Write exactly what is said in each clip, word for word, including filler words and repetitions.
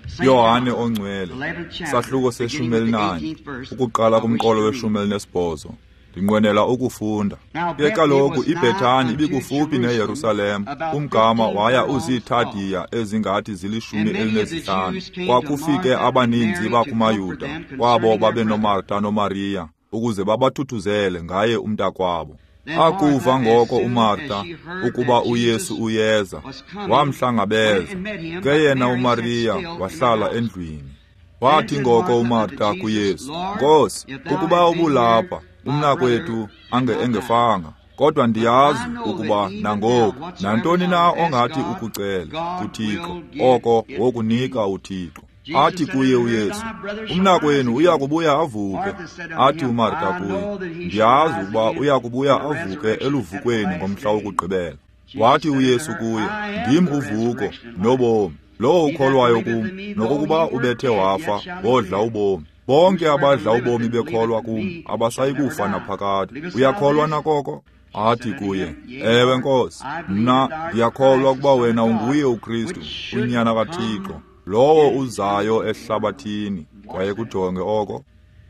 Yohane ongcwele sahluko seshumi elinanye ukuqala kumqolo weshumi elinesibhozo ndinqwenela ukufunda. Ke kaloku iBhethani ibikufuphi neYerusalem, umgama waya uzithadiya ezingathi zilishumi elinezihlanu. Kwakufike abaninzi bakumaYuda kwabo babe noMarta noMaria ukuze babathuthuzele ngaye umntakwabo. Akuva ngoko uMarta ukuba uYesu uyeza, wamhlangabeza. Ke yena uMaria wahlala endlwini. Wathi ngoko uMarta kuYesu, "Nkosi, ukuba ubulapha umnakwethu ange engefanga, kodwa ndiyazi ukuba nangoku nantoni na ongathi ukucela kuThixo oko wokunika uThixo." Athi kuye uYesu, "Umnakwenu uyakubuya avuke." Athi uMarta kuye, "Ndiyazi ukuba uyakubuya avuke eluvukweni ngomhla wokugqibela." Wathi uYesu kuye, "Ndim uvuko nobomi. Lo ukholwayo kum, nokokuba ubethe wafa, bodla ubomi. Bonke abadla ubomi bekholwa kum abasayi kufa naphakade. Uyakholwa nakoko?" Athi kuye, "Ewe Nkosi, mna ndiyakholwa ukuba wena unguye uKristu, uNyana kaThixo, lowo uzayo ehlabathini." Kwaye kujonge oko.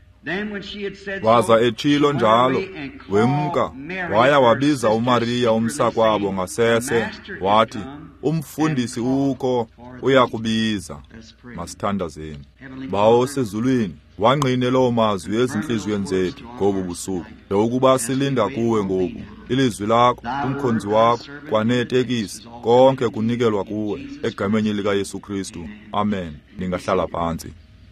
Waza etshilo njalo, wemka, waya wabiza uMaria umsakwabo ngasese, wathi, "Umfundisi uko, uyakubiza." Masithandazeni. Bawo sezulwini, wangqine loo mazwi ezinhliziyweni zethu ngobu busuku, lokuba silinda kuwe ngoku. Ilizwi lakho, umkhonzi wakho, kwanetekisi, konke kunikelwa kuwe, egameni likaYesu Kristu. Amen. Ningahlala phansi.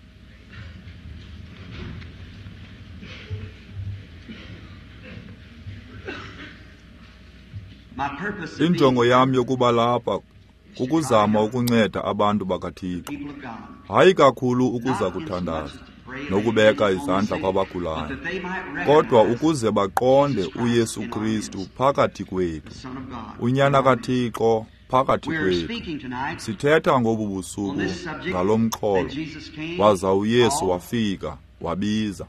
Injongo yami yokuba lapha kukuzama ukunceda abantu bakaThixo, hayi kakhulu ukuza kuthandaza nokubeka izandla kwabagulayo, kodwa ukuze baqonde uYesu Kristu phakathi kwethu, uNyana kaThixo phakathi kwethu. Sithetha ngobu busuku ngalo mxholo, waza uYesu wafika wabiza.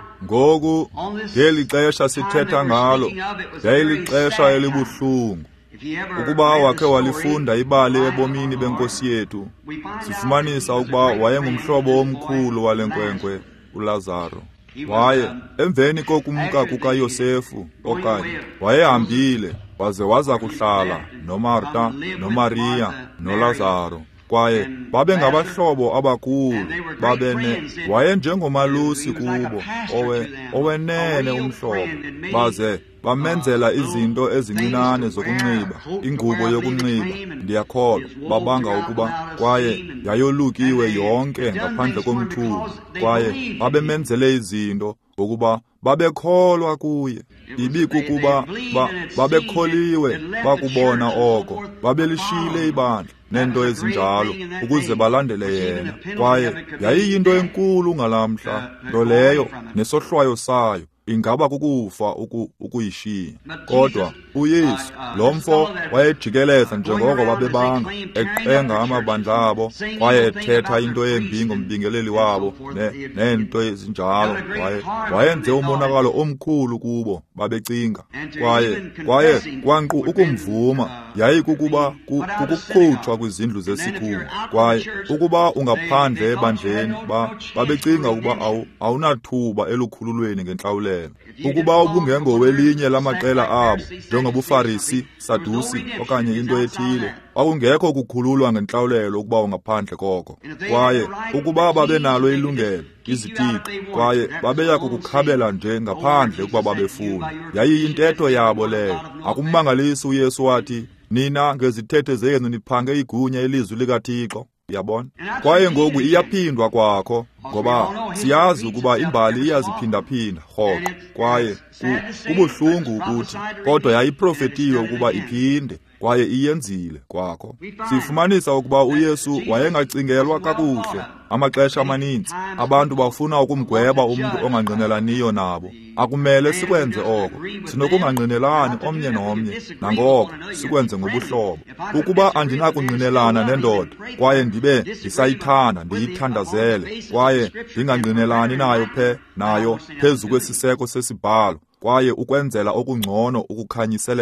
Ngoku ngeli xesha sithetha ngalo, yayilixesha elibuhlungu. Ukuba wakhe walifunda ibali ebomini benkosi yethu, sifumanisa ukuba wayengumhlobo omkhulu wale nkwenkwe uLazaro. Waye emveni kokumka kukaYosefu okanye wayehambile waze waza kuhlala noMarta noMaria noLazaro, kwaye babe ngabahlobo abakhulu, babene wayenjengomalusi kubo, owe owenene umhlobo, baze bamenzela izinto ezincinane zokunxiba, ingubo yokunxiba, ndiyakholwa, babanga ukuba kwaye yayolukiwe yonke ngaphandle komthubi, kwaye babemenzele izinto ngokuba babekholwa kuye. Ibikukuba ba, babekholiwe bakubona oko, babelishile ibandla nento ezinjalo ukuze balandele yena, kwaye yayiyinto enkulu ngalamhla, nto leyo nesohlwayo sayo ingaba kukufa uku, ukuyishiya. Kodwa uYesu, lo mfo wayejikeleza njengoko babebanga, eqenga amabandla abo, kwaye ethetha into embi ngombingeleli wabo nento ezinjalo, kwaye wayenze umonakalo omkhulu kubo, babecinga. Kwaye kwaye kwanqu ukumvuma yayikukuba kukukhutshwa kwizindlu zesikhulu, kwaye ukuba ungaphandle ebandleni, babecinga ukuba awunathuba elukhululweni ngentlawulelo. Ukuba ubungengowelinye lamaqela abo, njengobuFarisi, Sadusi okanye into ethile, akungekho kukhululwa ngentlawulelo ukuba ungaphandle koko. Kwaye ukuba babenalo ilungelo, izitixo, kwaye babeya kukukhabela nje ngaphandle ukuba babefuna. Yayiyintetho yabo leyo. Akummangalisi uYesu wathi, "Nina ngezithethe zenu niphange igunya ilizwi likaThixo." Uyabona? Kwaye ngoku iyaphindwa kwakho, ngoba siyazi ukuba imbali iyaziphinda-phinda rhoqo, kwaye kubuhlungu ukuthi, kodwa yayiprofetiwe ukuba iphinde, kwaye iyenzile kwakho. Sifumanisa ukuba uYesu wayengacingelwa kakuhle. Amaxesha amaninzi abantu bafuna ukumgweba umuntu ongangqinelaniyo nabo. Akumele sikwenze oko. Sinokungangqinelani omnye nomnye, nangoko sikwenze ngobuhlobo. Ukuba andinakungqinelana nendoda, kwaye ndibe ndisayithanda, ndiyithandazele, kwaye ndingangqinelani nayo phe nayo phezu kwesiseko sesibhalo, kwaye ukwenzela okungcono ukukhanyiseleka,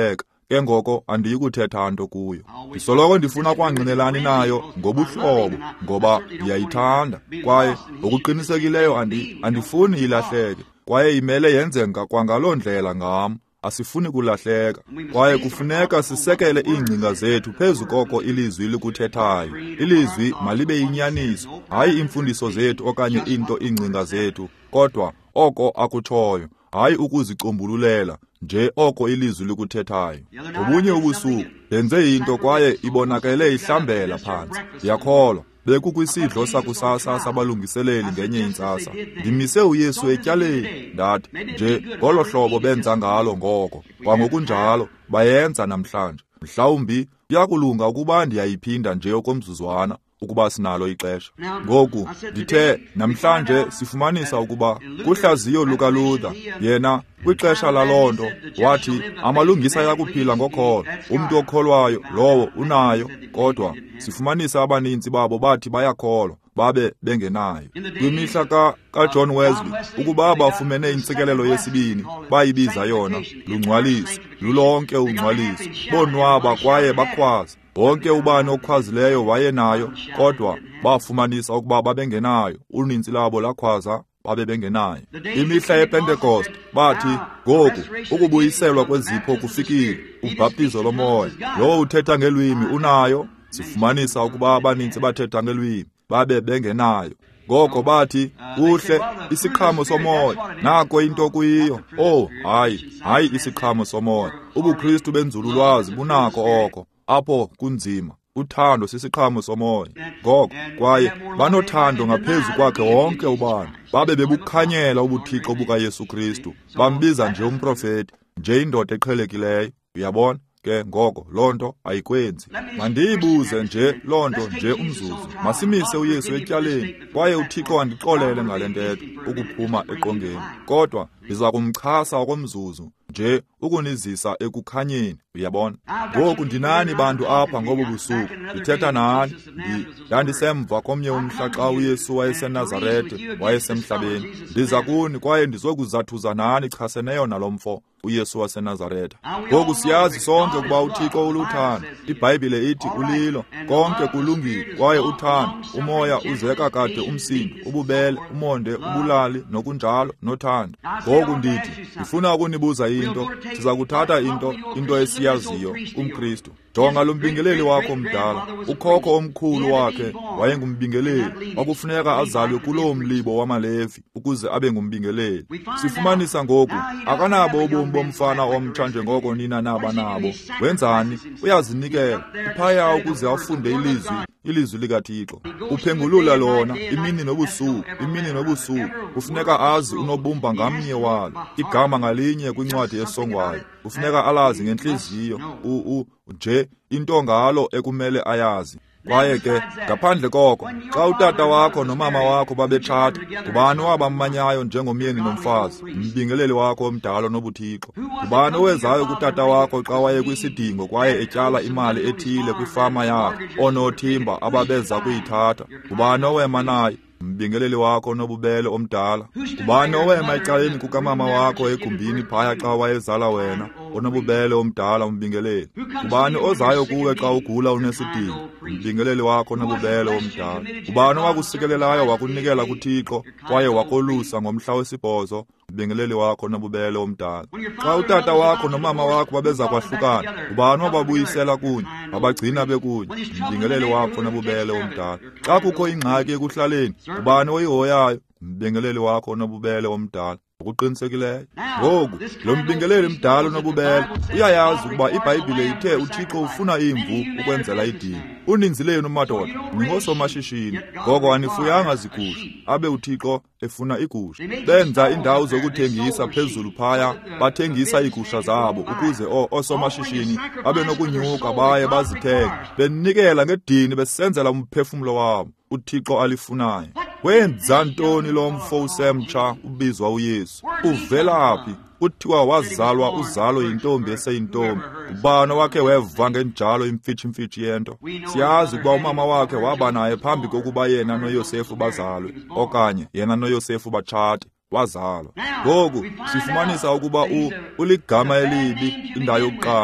ke ngoko andiyi kuthetha nto kuyo. Ndisoloko ndifuna kwangqinelani nayo ngobuhlobo ngoba ndiyayithanda kwaye okuqinisekileyo andi andifuni ilahleke kwaye imele yenze kwangaloo ndlela ngam. Asifuni kulahleka kwaye kufuneka sisekele iingcinga zethu phezu koko ilizwi likuthethayo. Ilizwi malibe yinyaniso, hayi imfundiso zethu okanye into iingcinga zethu, kodwa oko akutshoyo, hayi ukuzicombululela nje oko ilizwi likuthethayo. Ngobunye ubusuku yenze into kwaye ibonakele ihlambela phantsi. Yakholwa bekukwisidlo sakusasa sabalungiseleli ngenye intsasa. Ndimise uYesu etyaleni ndathi nje ngolo hlobo benza ngalo ngoko, kwangokunjalo bayenza namhlanje. Mhlawumbi kuyakulunga ukuba ndiyayiphinda nje okomzuzwana ukuba sinalo ixesha. Ngoku ndithe namhlanje sifumanisa ukuba kuhlaziyo lukaLuther yena kwixesha lalonto wathi amalungisa yakuphila ngokholo. Umntu okholwayo lowo unayo, kodwa sifumanisa abaninzi babo bathi bayakholwa babe bengenayo. Kwimihla ka kaJohn Wesley ukuba bafumene intsikelelo yesibini bayibiza yona lungcwaliso, lulonke ungcwaliso, bonwaba kwaye bakhwaza. Wonke ubani okhwazileyo wayenayo, kodwa bafumanisa ukuba babengenayo. Uninzi labo lakhwaza babe bengenayo. Imihla yePentecost bathi ngoku ukubuyiselwa kwezipho kufikile, ubhaptizo lomoya, lo uthetha ngelwimi unayo. Sifumanisa ukuba abaninzi bathetha ngelwimi babe bengenayo. Ngoko bathi kuhle isiqhamo somoya, nako into kuyiyo. Oh hayi, hayi isiqhamo somoya. UbuKristu benzululwazi bunako oko, apho kunzima. Uthando sisiqhamo somoya. Ngoko kwaye banothando ngaphezu kwakhe wonke ubani. Babe bebukhanyela ubuthixo bukaYesu Kristu. Bambiza nje umprofeti, nje indoda eqhelekileyo. Uyabona ke ngoko lonto ayikwenzi. Mandiyibuze nje lonto nje umzuzu. Masimise uYesu etyaleni kwaye uThixo wandixolele ngale ntetho ukuphuma eqongeni. Kodwa ndiza kumchasa okomzuzu nje ukunizisa ekukhanyeni. Uyabona? Ngoku ndinani bantu apha ngobu busuku. Ndithetha nani? Ndandisemva komnye umhla xa uYesu wayeseNazarethe wayesemhlabeni. Ndiza kuni kwaye ndizokuzathuza nani chaseneyo nalomfo uYesu waseNazaretha. Ngoku siyazi sonke ukuba uThixo uluthando. iBhayibhile ithi ulilo konke kulungile kwaye uthando, umoya uzeka kade umsindo, ububele, umonde, ubulali nokunjalo nothando. Ngoku ndithi ndifuna ukunibuza into, siza kuthatha into into esiyaziyo umKristu. Jonga lo mbingeleli wakho mdala, ukhokho omkhulu wakhe wayengumbingeleli, wakufuneka azalwe kuloo mlibo wamaLevi ukuze abe ngumbingeleli. Sifumanisa ngoku akanabo ubomi bomfana omtsha njengoko nina naba nabo. Wenzani? Uyazinikela uphaya ukuze afunde ilizwi ilizwi likaThixo. Uphengulula lona imini nobusuku, imini nobusuku. Kufuneka azi unobumba ngamnye walo, igama ngalinye kwincwadi esongwayo. Kufuneka alazi ngenhliziyo u nje into ngalo ekumele ayazi. Kwaye ke ngaphandle koko, xa utata wakho nomama wakho babetshata, ubani wabammanyayo njengomyeni nomfazi, umbingeleli wakho omdala nobuthixo? Ubani owezayo kutata wakho xa waye kwisidingo kwaye etyala imali ethile kwifama yakhe, oonothimba ababeza kuyithatha? Ubani owema naye, umbingeleli wakho nobubele omdala? Ubani owema ecaleni kukamama wakho egumbini phaya xa wayezala wena, onobubele omdala umbingeleli? Ubani ozayo kuwe xa ugula unesidingo, umbingeleli wakho nobubele omdala? Ubani wakusikelelayo wakunikela kuThixo kwaye wakolusa ngomhla wesibhozo, umbingeleli wakho nobubele omdala? Xa utata wakho nomama wakho babeza kwahlukana, ubani wababuyisela kunye, babagcina bekunye, umbingeleli wakho nobubele omdala? Xa kukho ingxaki ekuhlaleni, ubani oyihoyayo, umbingeleli wakho nobubele omdala? Ukuqinisekileyo ngoku lo mbingeleli mdala nobubele uyayazi ukuba iBhayibhile ithe uThixo ufuna imvu ukwenzela idini. Uninzi lenu madoda ningosomashishini, ngoko anifuyanga zigusha, abe uThixo efuna igusha. Benza indawo zokuthengisa phezulu phaya, bathengisa igusha zabo ukuze osomashishini abe nokunyuka baye bazithenge, benikela ngedini besenzela umphefumulo wabo uThixo alifunayo. Wenza ntoni lo mfo usemtsha ubizwa uYesu? Uvelaphi? Kuthiwa wazalwa uzalo yintombi eseyintombi. Ubani wakhe weva ngenjalo imfitshi imfitshi yento? Siyazi ukuba umama wakhe waba naye phambi kokuba yena noYosefu bazalwe, okanye yena noYosefu batshate, wazalwa. Ngoku sifumanisa ukuba uligama elibi indawo yokuqala.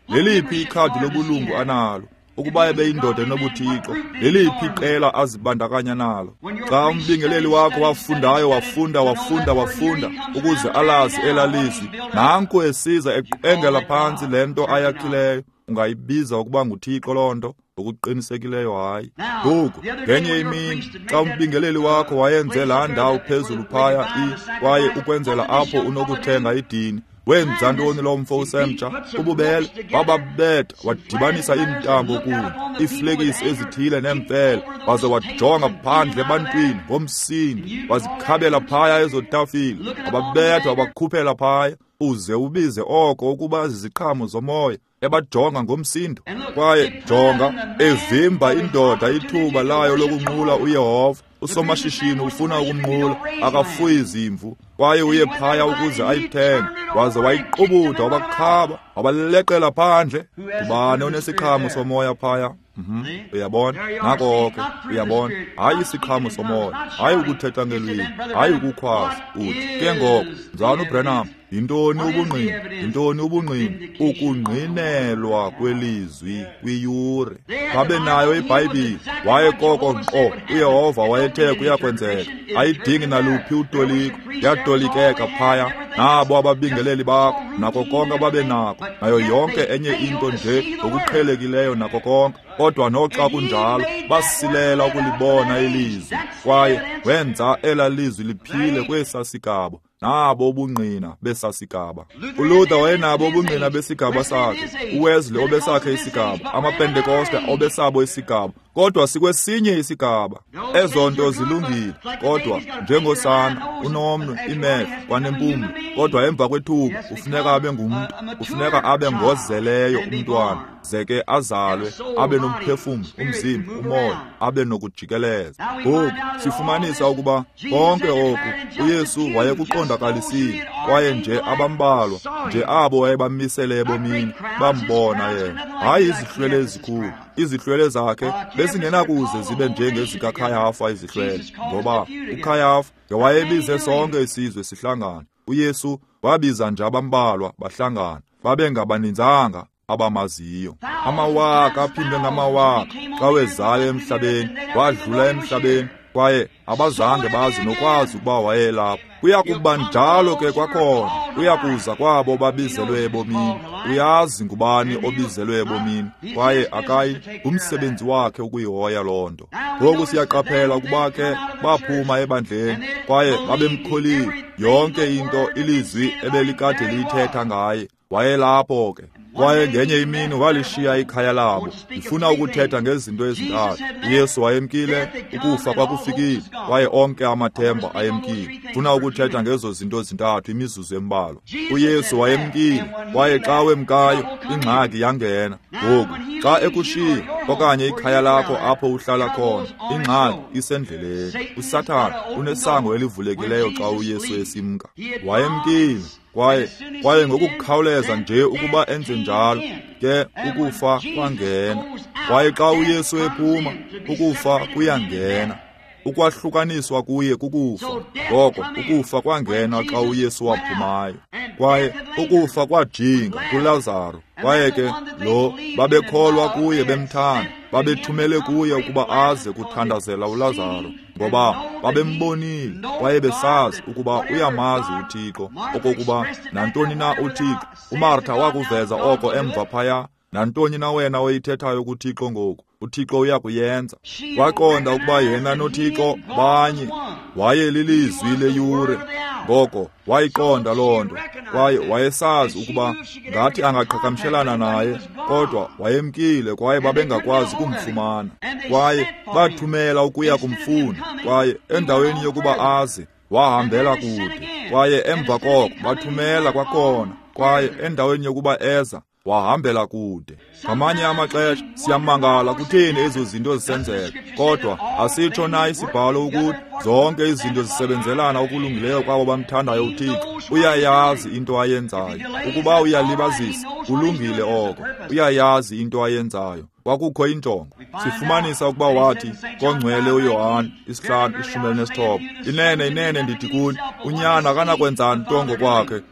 leliphi ikhadi lobulungu analo ukuba ebe indoda enobuthixo, leliphi iqela azibandakanya nalo. Xa umbingeleli wakho wafundayo wafunda wafunda wafunda ukuze alazi elalizwi, nanku esiza eqengela phantsi lento ayakhileyo, ungayibiza ukuba nguThixo loo nto ngokuqinisekileyo hayi. Ngoku ngenye imini xa umbingeleli wakho wayenze laa ndawo phezulu phaya i kwaye ukwenzela apho unokuthenga idini, wenza ntoni lo mfo usemtsha? Ububele wababetha, wadibanisa iintambo kunye iiflekisi ezithile neempele, waze wajonga phandle ebantwini ngomsindi, wazikhabela phaya ezo tafile, wababetha wabakhuphela phaya, uze ubize oko ukuba ziziqhamo zomoya, ebajonga ngomsindo. Kwaye jonga, evimba indoda ithuba layo lokunqula uYehova. Usomashishini ufuna ukumnqula, akafuyi izimvu, kwaye uye phaya ukuze ayithenge, waze wayiqubutha wabakhaba, wabaleqela phandle. Ubani onesiqhamo somoya phaya? Mhm, uyabona, nako ke, uyabona, hayi isiqhamo somoya, hayi ukuthetha ngelwimi, hayi ukukhwaza. Uthi ke ngoko, mzana uBrenham, yintoni ubungqini? Yintoni ubungqini? Ukungqinelwa kwelizwi kwiyure. Babe nayo iBhayibhile, waye koko nkqo uYehova wayethe kuyakwenzeka, ayidingi naluphi utoliko, yadolikeka phaya. Nabo ababingeleli bakho nako konke babe nako, nayo yonke enye into nje okuqhelekileyo nako konke, kodwa noxa kunjalo basilela ukulibona ilizwi, kwaye wenza elalizwi liphile kwesasigaba nabo ubungqina besasigaba. uLuther wayenabo ubungqina besigaba sakhe, uWesley obesakhe isigaba, amaPentekoste obesabo isigaba, kodwa sikwesinye isigaba. Ezo nto zilungile, kodwa njengosana unomnwe, imehlo kwanempumlo, kodwa emva kwethuba ufuneka abe ngumuntu, ufuneka abe ngozeleyo umntwana, zeke azalwe abe nomphefumlo, umzimba, umoya, abe nokujikeleza. Ngoku sifumanisa ukuba konke oku uYesu wayekuqondakalisile, kwaye nje abambalwa nje abo wayebamisele ebomini bambona yena, hayi izihlwele ezikhulu. Izihlwele zakhe besingenakuze zibe njengezikaKhayafa izihlwele, ngoba uKhayafa wayebize sonke isizwe sihlangana. UYesu wabiza nje abambalwa bahlangana, babengabaninzanga abamaziyo. Amawaka aphindwe ngamawaka xa wezayo emhlabeni, wadlula emhlabeni, kwaye abazange bazi nokwazi ukuba wayelapho. Kuyakuba njalo ke kwakhona, uyakuza kwabo babizelwe ebomini. Uyazi ngubani obizelwe ebomini, kwaye akayi ngumsebenzi wakhe ukuyihoya loo nto. Ngoku siyaqaphela ukuba ke baphuma ebandleni, kwaye babemkholile yonke into ilizwi ebelikade liyithetha ngaye. Wayelapho ke, kwaye ngenye imini walishiya ikhaya labo. Ifuna ukuthetha ngezinto ezintathu. uYesu wayemkile, ukufa kwakufikile, kwaye onke amathemba ayemkile. Funa ukuthetha ngezo zinto zintathu imizuzu embalwa. uYesu wayemkile, kwaye xa wemkayo ingxaki yangena. Ngoku xa ekushiya okanye ikhaya lakho apho uhlala khona, ingxaki isendleleni. uSathane unesango elivulekileyo xa uYesu esimka. Wayemkile, kwaye kwaye ngokukhawuleza nje ukuba enze njalo ke ukufa kwangena. Kwaye xa uYesu ephuma, ukufa kuyangena. Ukwahlukaniswa kuye kukufa. Ngoko ukufa kwangena xa uYesu waphumayo. Kwaye ukufa kwajinga kuLazaro. Kwaye ke lo babekholwa kuye bemthanda, babethumele kuye ukuba aze kuthandazela uLazaro, ngoba babembonile kwaye besazi ukuba uyamazi uThixo, okokuba nantoni na uThixo. uMartha wakuveza oko emva phaya, nantoni na wena oyithethayo kuThixo ngoku, uThixo uyakuyenza. Waqonda ukuba yena noThixo banye, waye lilizwi leyure. Ngoko wayiqonda loo nto, kwaye wayesazi ukuba ngathi angaqhagamshelana naye, kodwa wayemkile kwaye babengakwazi kumfumana. Kwaye bathumela ukuya kumfuna, kwaye endaweni yokuba aze, wahambela kude. Kwaye emva koko bathumela kwakhona, kwaye endaweni yokuba eza, wahambela kude. Ngamanye amaxesha siyamangala kutheni ezo zinto zisenzeka, kodwa asitsho na isibhalo ukuthi zonke izinto zisebenzelana okulungileyo kwabo bamthandayo uThixo. Uyayazi into ayenzayo. Ukuba uyalibazisa, kulungile oko. Uyayazi into ayenzayo. Kwakukho injongo. Sifumanisa ukuba wathi koNgcwele uYohane isihlanu ishumi elinesithoba, inene inene ndithi kuni, unyana akanakwenza nto ngokwakhe,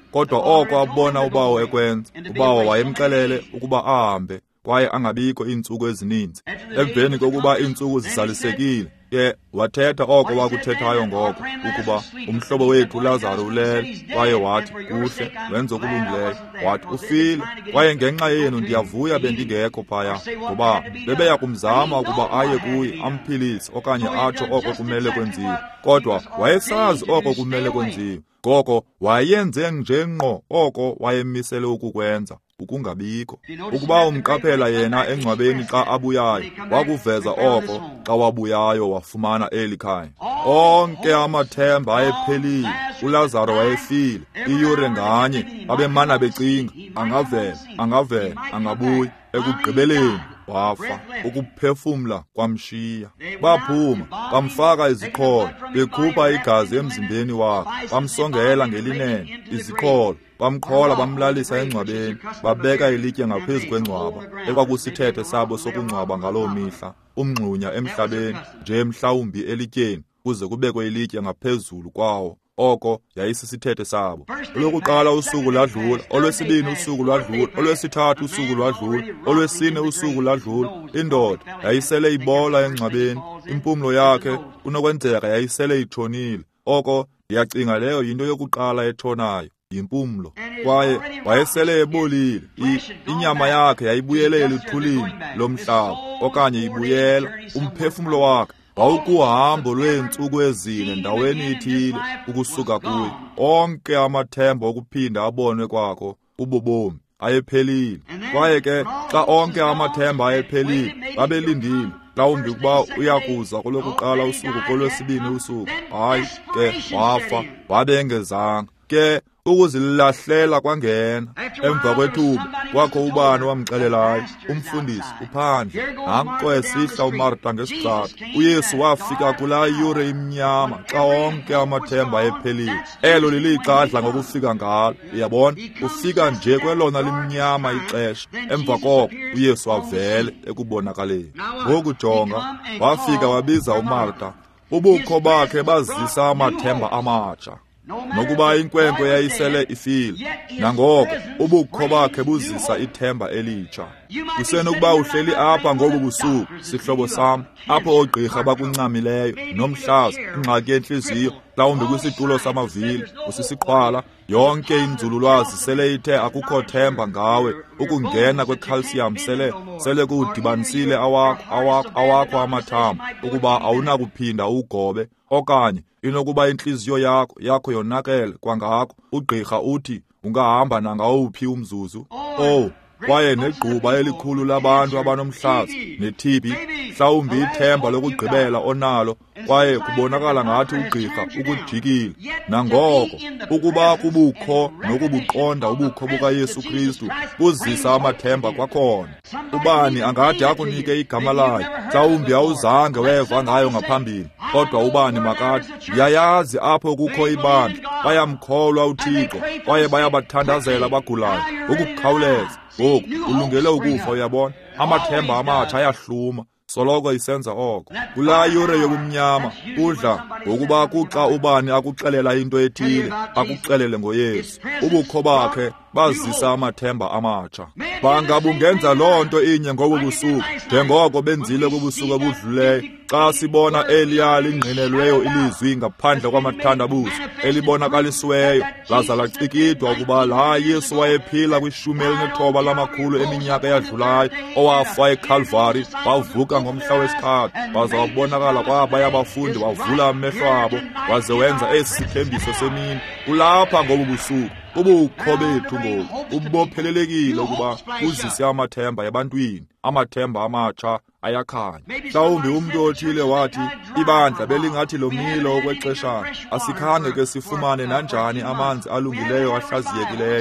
kodwa oko abona ubawo ekwenza. Ubawo wayemxelele ukuba ahambe kwaye angabikho iintsuku ezininzi. Emveni kokuba iintsuku zisalisekile, ke wathetha oko wakuthethayo ngoko, ukuba umhlobo wethu uLazaro ulele, kwaye wathi kuhle, wenza okulungileyo. Wathi ufile, kwaye ngenxa yenu ndiyavuya bendingekho phaya, ngoba bebeya kumzama ukuba aye kuye amphilise okanye atsho oko kumele kwenziwe. Kodwa wayesazi oko kumele kwenziwe, ngoko wayenze nje ngqo oko wayemisele ukukwenza, ukungabikho. Ukuba umqaphela yena engcwabeni xa abuyayo, wakuveza oko xa wabuyayo wafumana eli khaya. Onke amathemba ayephelile, uLazaro wayefile. Iyure nganye babemana becinga, angavela, angavela, angabuyi. Ekugqibeleni wafa, ukuphefumla kwamshiya. Baphuma, bamfaka iziqholo, bekhupha igazi emzimbeni wakhe, bamsongela ngelinene iziqholo, bamqhola bamlalisa engcwabeni, babeka ilitye ngaphezu kwengcwaba, ekwakusithethe sabo sokungcwaba ngaloo mihla, umngxunya emhlabeni, nje mhlawumbi elityeni, kuze kubekwe ilitye ngaphezulu kwawo. Oko yayisisithethe sabo. Olokuqala usuku ladlula, olwesibini usuku ladlula, olwesithathu usuku ladlula, olwesine usuku ladlula. Indoda yayisele ibola engcwabeni, impumlo yakhe kunokwenzeka yayisele itshonile. Oko ndiyacinga leyo yinto yokuqala etshonayo, yimpumlo. Kwaye wayesele ebolile, inyama yakhe yayibuyele eluthulini lomhlaba, okanye ibuyela umphefumlo wakhe wawukuhambo lweentsuku ezine ndaweni ithile ukusuka kuye. Onke amathemba okuphinda abonwe kwakho ubobomi ayephelile. Kwaye ke xa onke amathemba ayephelile, babelindile mhlawumbi ukuba uyakuza kolokuqala usuku kolwesibini usuku. Hayi ke wafa, wabengezanga. Ke ukuzilahlela kwangena. Emva kwethuba kwakho ubani wamxelelayo, umfundisi uphandle, nanko esihla uMarta ngesixathu. UYesu wafika kulaa yure imnyama xa onke amathemba ephelile. Elo lilixadla ngokufika ngalo, uyabona, ufika nje kwelona limnyama ixesha. Emva koko uYesu wavele ekubonakaleni. Ngoku jonga, wafika wabiza uMarta. Ubukho bakhe bazisa amathemba amatsha. Nokuba inkwenkwe yayisele ifile, nangoko ubukho bakhe buzisa ithemba elitsha. Kusenokuba uhleli apha ngobu busuku, sihlobo sam, apho oogqirha bakuncamileyo, nomhlaza, ingxaki yenhliziyo, mhlawumbi kwisitulo samavili, usisiqhwala, yonke inzululwazi sele ithe akukho themba ngawe, ukungena kwecalcium sele sele kudibanisile awakho awakho awakho amathambo, ukuba awunakuphinda ugobe, okanye inokuba inhliziyo yakho yakho yonakele kwangako, ugqirha uthi ungahamba nangawuphi umzuzu. Oh, kwaye negquba elikhulu labantu abanomhlaza ne-T B, mhlawumbi ithemba lokugqibela onalo, kwaye kubonakala ngathi ugqirha ukujikile. Nangoko ukuba kubukho nokubuqonda ubukho bukaYesu Kristu buzisa amathemba kwakhona. Ubani angade akunike igama layo, mhlawumbi awuzange weva ngayo ngaphambili, kodwa ubani makathi ndiyayazi apho kukho ibandla, bayamkholwa uThixo, kwaye bayabathandazela abagulayo ukukhawuleza. Ngoku ulungele ukufa, uyabona, amathemba amatsha ayahluma, soloko isenza oko. Kulaa yure yobumnyama udla ngokuba kuxa ubani akuxelela into ethile, akuxelele ngoYesu. Ubukho bakhe bazisa amathemba amatsha. Bangabungenza loo nto inye ngobu busuku, njengoko benzile kubusuku obudluleyo, xa sibona eliya lingqinelweyo ilizwi ngaphandle kwamathandabuzo, elibonakalisiweyo, laza lacikidwa ukuba laa Yesu wayephila kwishumi elinethoba lamakhulu eminyaka eyadlulayo, owafa eCalvary, wavuka ngomhla wesithathu, waza wabonakala kwabaya abafundi, wavula amehlo abo, waze wenza esi sithembiso semini. Kulapha ngobu busuku ubukho bethu ngoku ubophelelekile ukuba buzise amathemba ebantwini, amathemba amatsha ayakhanya. Mhlawumbi umntu othile wathi, ibandla belingathi lomilo okwexeshana, asikhange ke sifumane nanjani amanzi alungileyo ahlaziyekileyo,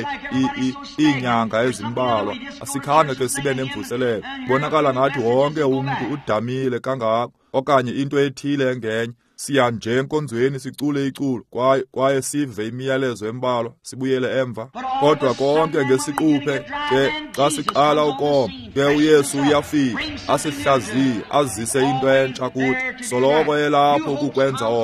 iinyanga ezimbalwa, asikhange ke sibe nemvuselelo. Bonakala ngathi wonke umntu udamile kangako, okanye into ethile engenye. Siya nje enkonzweni sicule iculo, kwaye kwaye sive imiyalezo embalwa, sibuyele emva. Kodwa konke ngesiquphe ke xa siqala ukoma, ke uYesu uyafika, asihlaziye, azise into entsha kuthi, soloko elapho ukukwenza oko.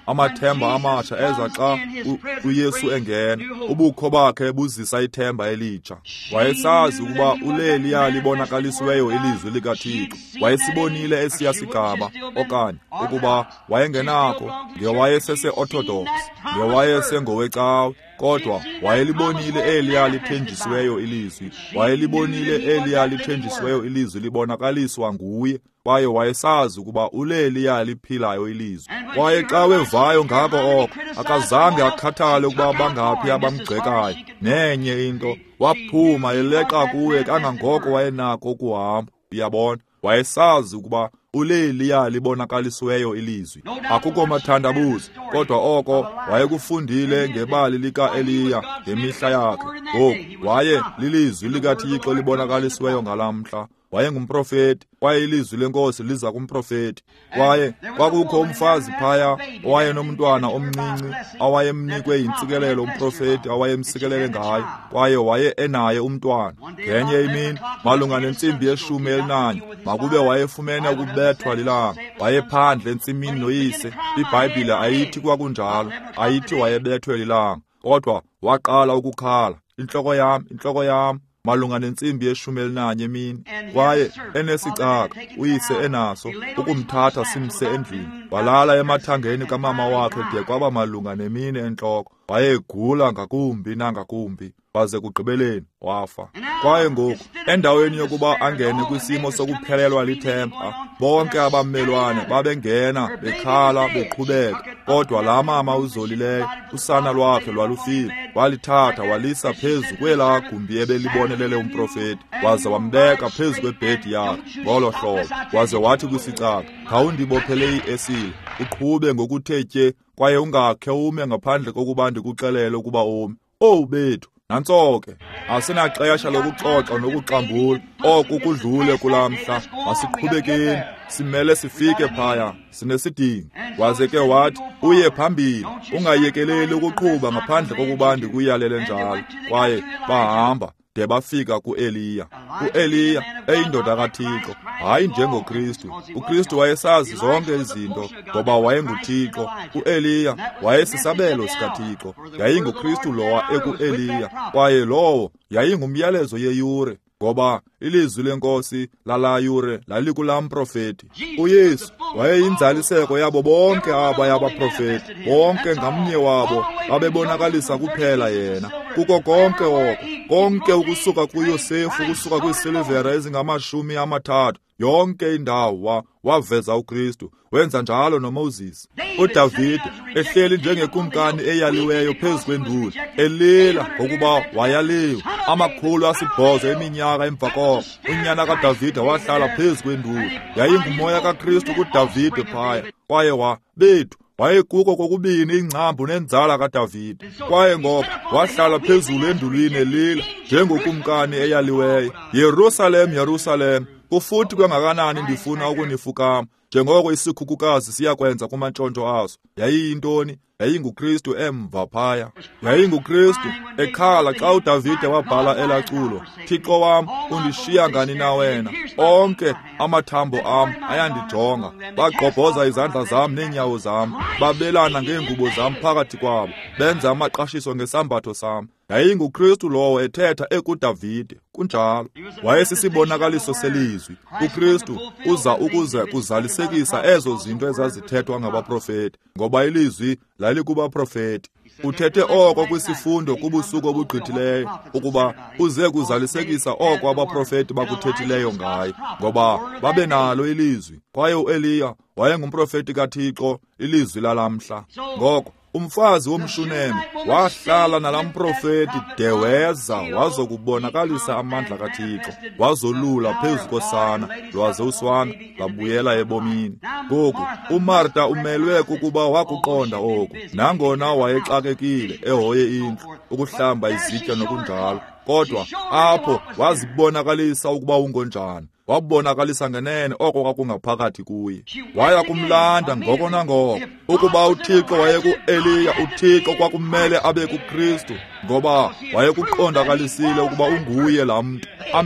amathemba amatsha eza xa uYesu engena, ubukho bakhe buzisa ithemba elitsha. Wayesazi ukuba uLeliya libonakalisiweyo ilizwi likaThixo, wayesibonile esiya sigaba okanye ukuba wayengenakho ngewayesese-orthodox, ngewayesengowecawe, kodwa wayelibonile Eliya lithenjisiweyo ilizwi, wayelibonile Eliya lithenjisiweyo ilizwi libonakaliswa nguye, kwaye wayesazi ukuba uLeliya liphilayo ilizwi. Kwaye xa wevayo ngako oko, akazange akhathale ukuba bangaphi abamgxekayo. Nenye into, waphuma eleqa kuwe kangangoko wayenako ukuhamba. Uyabona, wayesazi ukuba uLeliya libonakalisiweyo ilizwi. Akukho mathandabuzo, kodwa oko wayekufundile ngebali lika-Eliya ngemihla yakhe. Ngoku waye lilizwi likaThixo libonakalisiweyo ngalamhla. Wayengumprofeti, kwaye ilizwi lenkosi liza kumprofeti. Kwaye kwakukho umfazi phaya owayenomntwana omncinci awayemnikwe yintsikelelo umprofeti awayemsikelele ngayo, kwaye waye enaye umntwana. Ngenye imini malunga nentsimbi yeshumi elinanye makube wayefumene ukubethwa lilanga, wayephandle entsimini noyise. IBhayibhile ayithi kwakunjalo, ayithi wayebethwe lilanga, kodwa waqala ukukhala, intloko yam, intloko yam, malunga nentsimbi yeshumi elinanye emini. Kwaye enesicaka, uyise enaso ukumthatha simse endlini. Walala emathangeni kamama wakhe de kwaba malunga nemini entloko. Wayegula ngakumbi nangakumbi, waze kugqibeleni wafa. Kwaye ngoku, endaweni yokuba angene kwisimo sokuphelelwa lithemba, bonke abammelwane babengena bekhala beqhubeka, kodwa laa mama uzolileyo, usana lwakhe lwalufile, walithatha walisa phezu kwelaa gumbi ebelibonelele umprofeti, waze wambeka phezu kwebhedi yakhe ngolo hlobo, waze wathi kwisicaka, khawundibophele iesile, uqhube ngokuthe tye, kwaye ungakhe ume ngaphandle kokuba ndikuxelele ukuba umi. Owu bethu, nantso ke, asinaxesha lokuxoxa nokuxambula, oku kudlule kulamhla, masiqhubekeni, simele sifike phaya, sinesidingo. Waze ke wathi, uye phambili, ungayekeleli ukuqhuba ngaphandle kokuba ndikuyalele njalo. Kwaye bahamba de bafika ku-Eliya. U-Eliya eyindoda kaThixo, hayi njengoKristu. uKristu wayesazi zonke izinto ngoba wayenguThixo. U-Eliya wayesisabelo sikaThixo. YayinguKristu lowa eku-Eliya, kwaye lowo yayingumyalezo yeyure, ngoba ilizwi lenkosi lala yure lalikulaa mprofeti. UYesu wayeyinzaliseko yabo bonke aba yabaprofeti, bonke ngamnye wabo babebonakalisa kuphela yena. Kuko konke oko, konke ukusuka kuYosefu, ukusuka kwiisilivere ezingamashumi amathathu, yonke indawo wa, waveza uKristu. Wenza njalo noMoses. UDavide ehleli njengekumkani eyaliweyo phezu kwenduli, elila ngokuba wayaliwe. Amakhulu asibhozo eminyaka emva koko, unyana kaDavide wahlala phezu kwenduli. Yayingumoya kaKristu kuDavide phaya, kwaye wa bethu wayekuko kokubini ingcambu nenzala kaDavide. Kwaye ngoku wahlala phezulu endulini elila njengokumkani eyaliweyo. Yerusalem, Yerusalem, kufuthi kwengakanani ndifuna ukunifukama, njengoko isikhukhukazi siyakwenza kumantshontsho aso. Yayiyintoni? YayinguKristu emva phaya. YayinguKristu ekhala xa uDavide wabhala elaculo, Thixo wam, undishiya ngani na wena? Onke amathambo am ayandijonga, bagqobhoza izandla zam neenyawo zam, babelana ngeengubo zam phakathi kwabo, benza amaqashiso ngesambatho sam. YayinguKristu lowo ethetha ekuDavide. Kunjalo wayesisibonakaliso selizwi. uKristu uza ukuze kuzalisekisa ezo zinto ezazithethwa ngabaprofeti, ngoba ilizwi lalikubaprofeti. Uthethe oko kwisifundo kubusuku obugqithileyo, ukuba uze kuzalisekisa oko abaprofeti bakuthethileyo ngaye, ngoba babenalo ilizwi. Kwaye uEliya wayengumprofeti kaThixo, ilizwi lalamhla. Ngoko umfazi womShunemi wahlala nalamprofeti de weza wazokubonakalisa amandla kaThixo, wazolula phezu kosana, lwaze uswana labuyela ebomini. Ngoku uMarta umelwe kukuba wakuqonda oku, nangona wayexakekile ehoye indlu, ukuhlamba izitya nokunjalo, kodwa apho wazibonakalisa ukuba ungonjani. Wabonakalisa ngenene oko kwakungaphakathi kuye. Waya kumlanda ngoko nangoko ukuba uThixo wayeku-Eliya, uThixo kwakumele abe kuKristu, ngoba wayekuqondakalisile ukuba unguye laa mntu. Amen.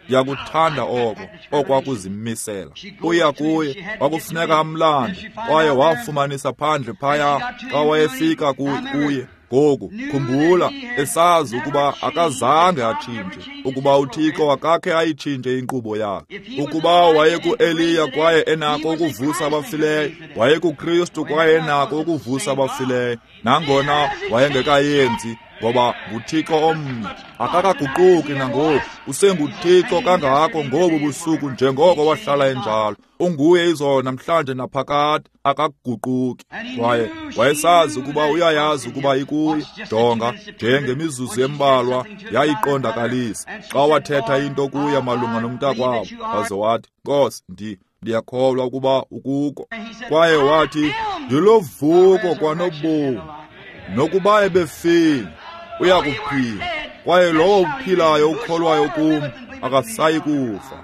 Ndiyakuthanda oko okwakuzimisela. Uya kuye kwakufuneka amlande, kwaye wafumanisa phandle phaya xa wayefika kuye. Ngoku khumbula, esazi ukuba akazange atshintshe, ukuba uThixo akakhe ayitshintshe inkqubo yakhe, ukuba wayekuEliya kwaye enako ukuvusa abafileyo, wayekuKristu kwaye enako ukuvusa abafileyo, nangona wayengekayenzi, ngoba nguThixo omnye, akakaguquki nangoku. UsenguThixo kangako ngobu busuku njengoko wahlala enjalo. Unguye izolo namhlanje naphakade, akaguquki. Kwaye wayesazi ukuba uyayazi ukuba ikuye. Jonga, njengemizuzu embalwa yayiqondakalisa xa wathetha into kuye malunga nomntakwabo, waze wathi, Nkosi, ndi ndiyakholwa ukuba ukuko. Kwaye wathi, ndilovuko kwanobomi, nokuba ebefile uyakuphila, kwaye lowo uphilayo ukholwayo kum akasayi kufa.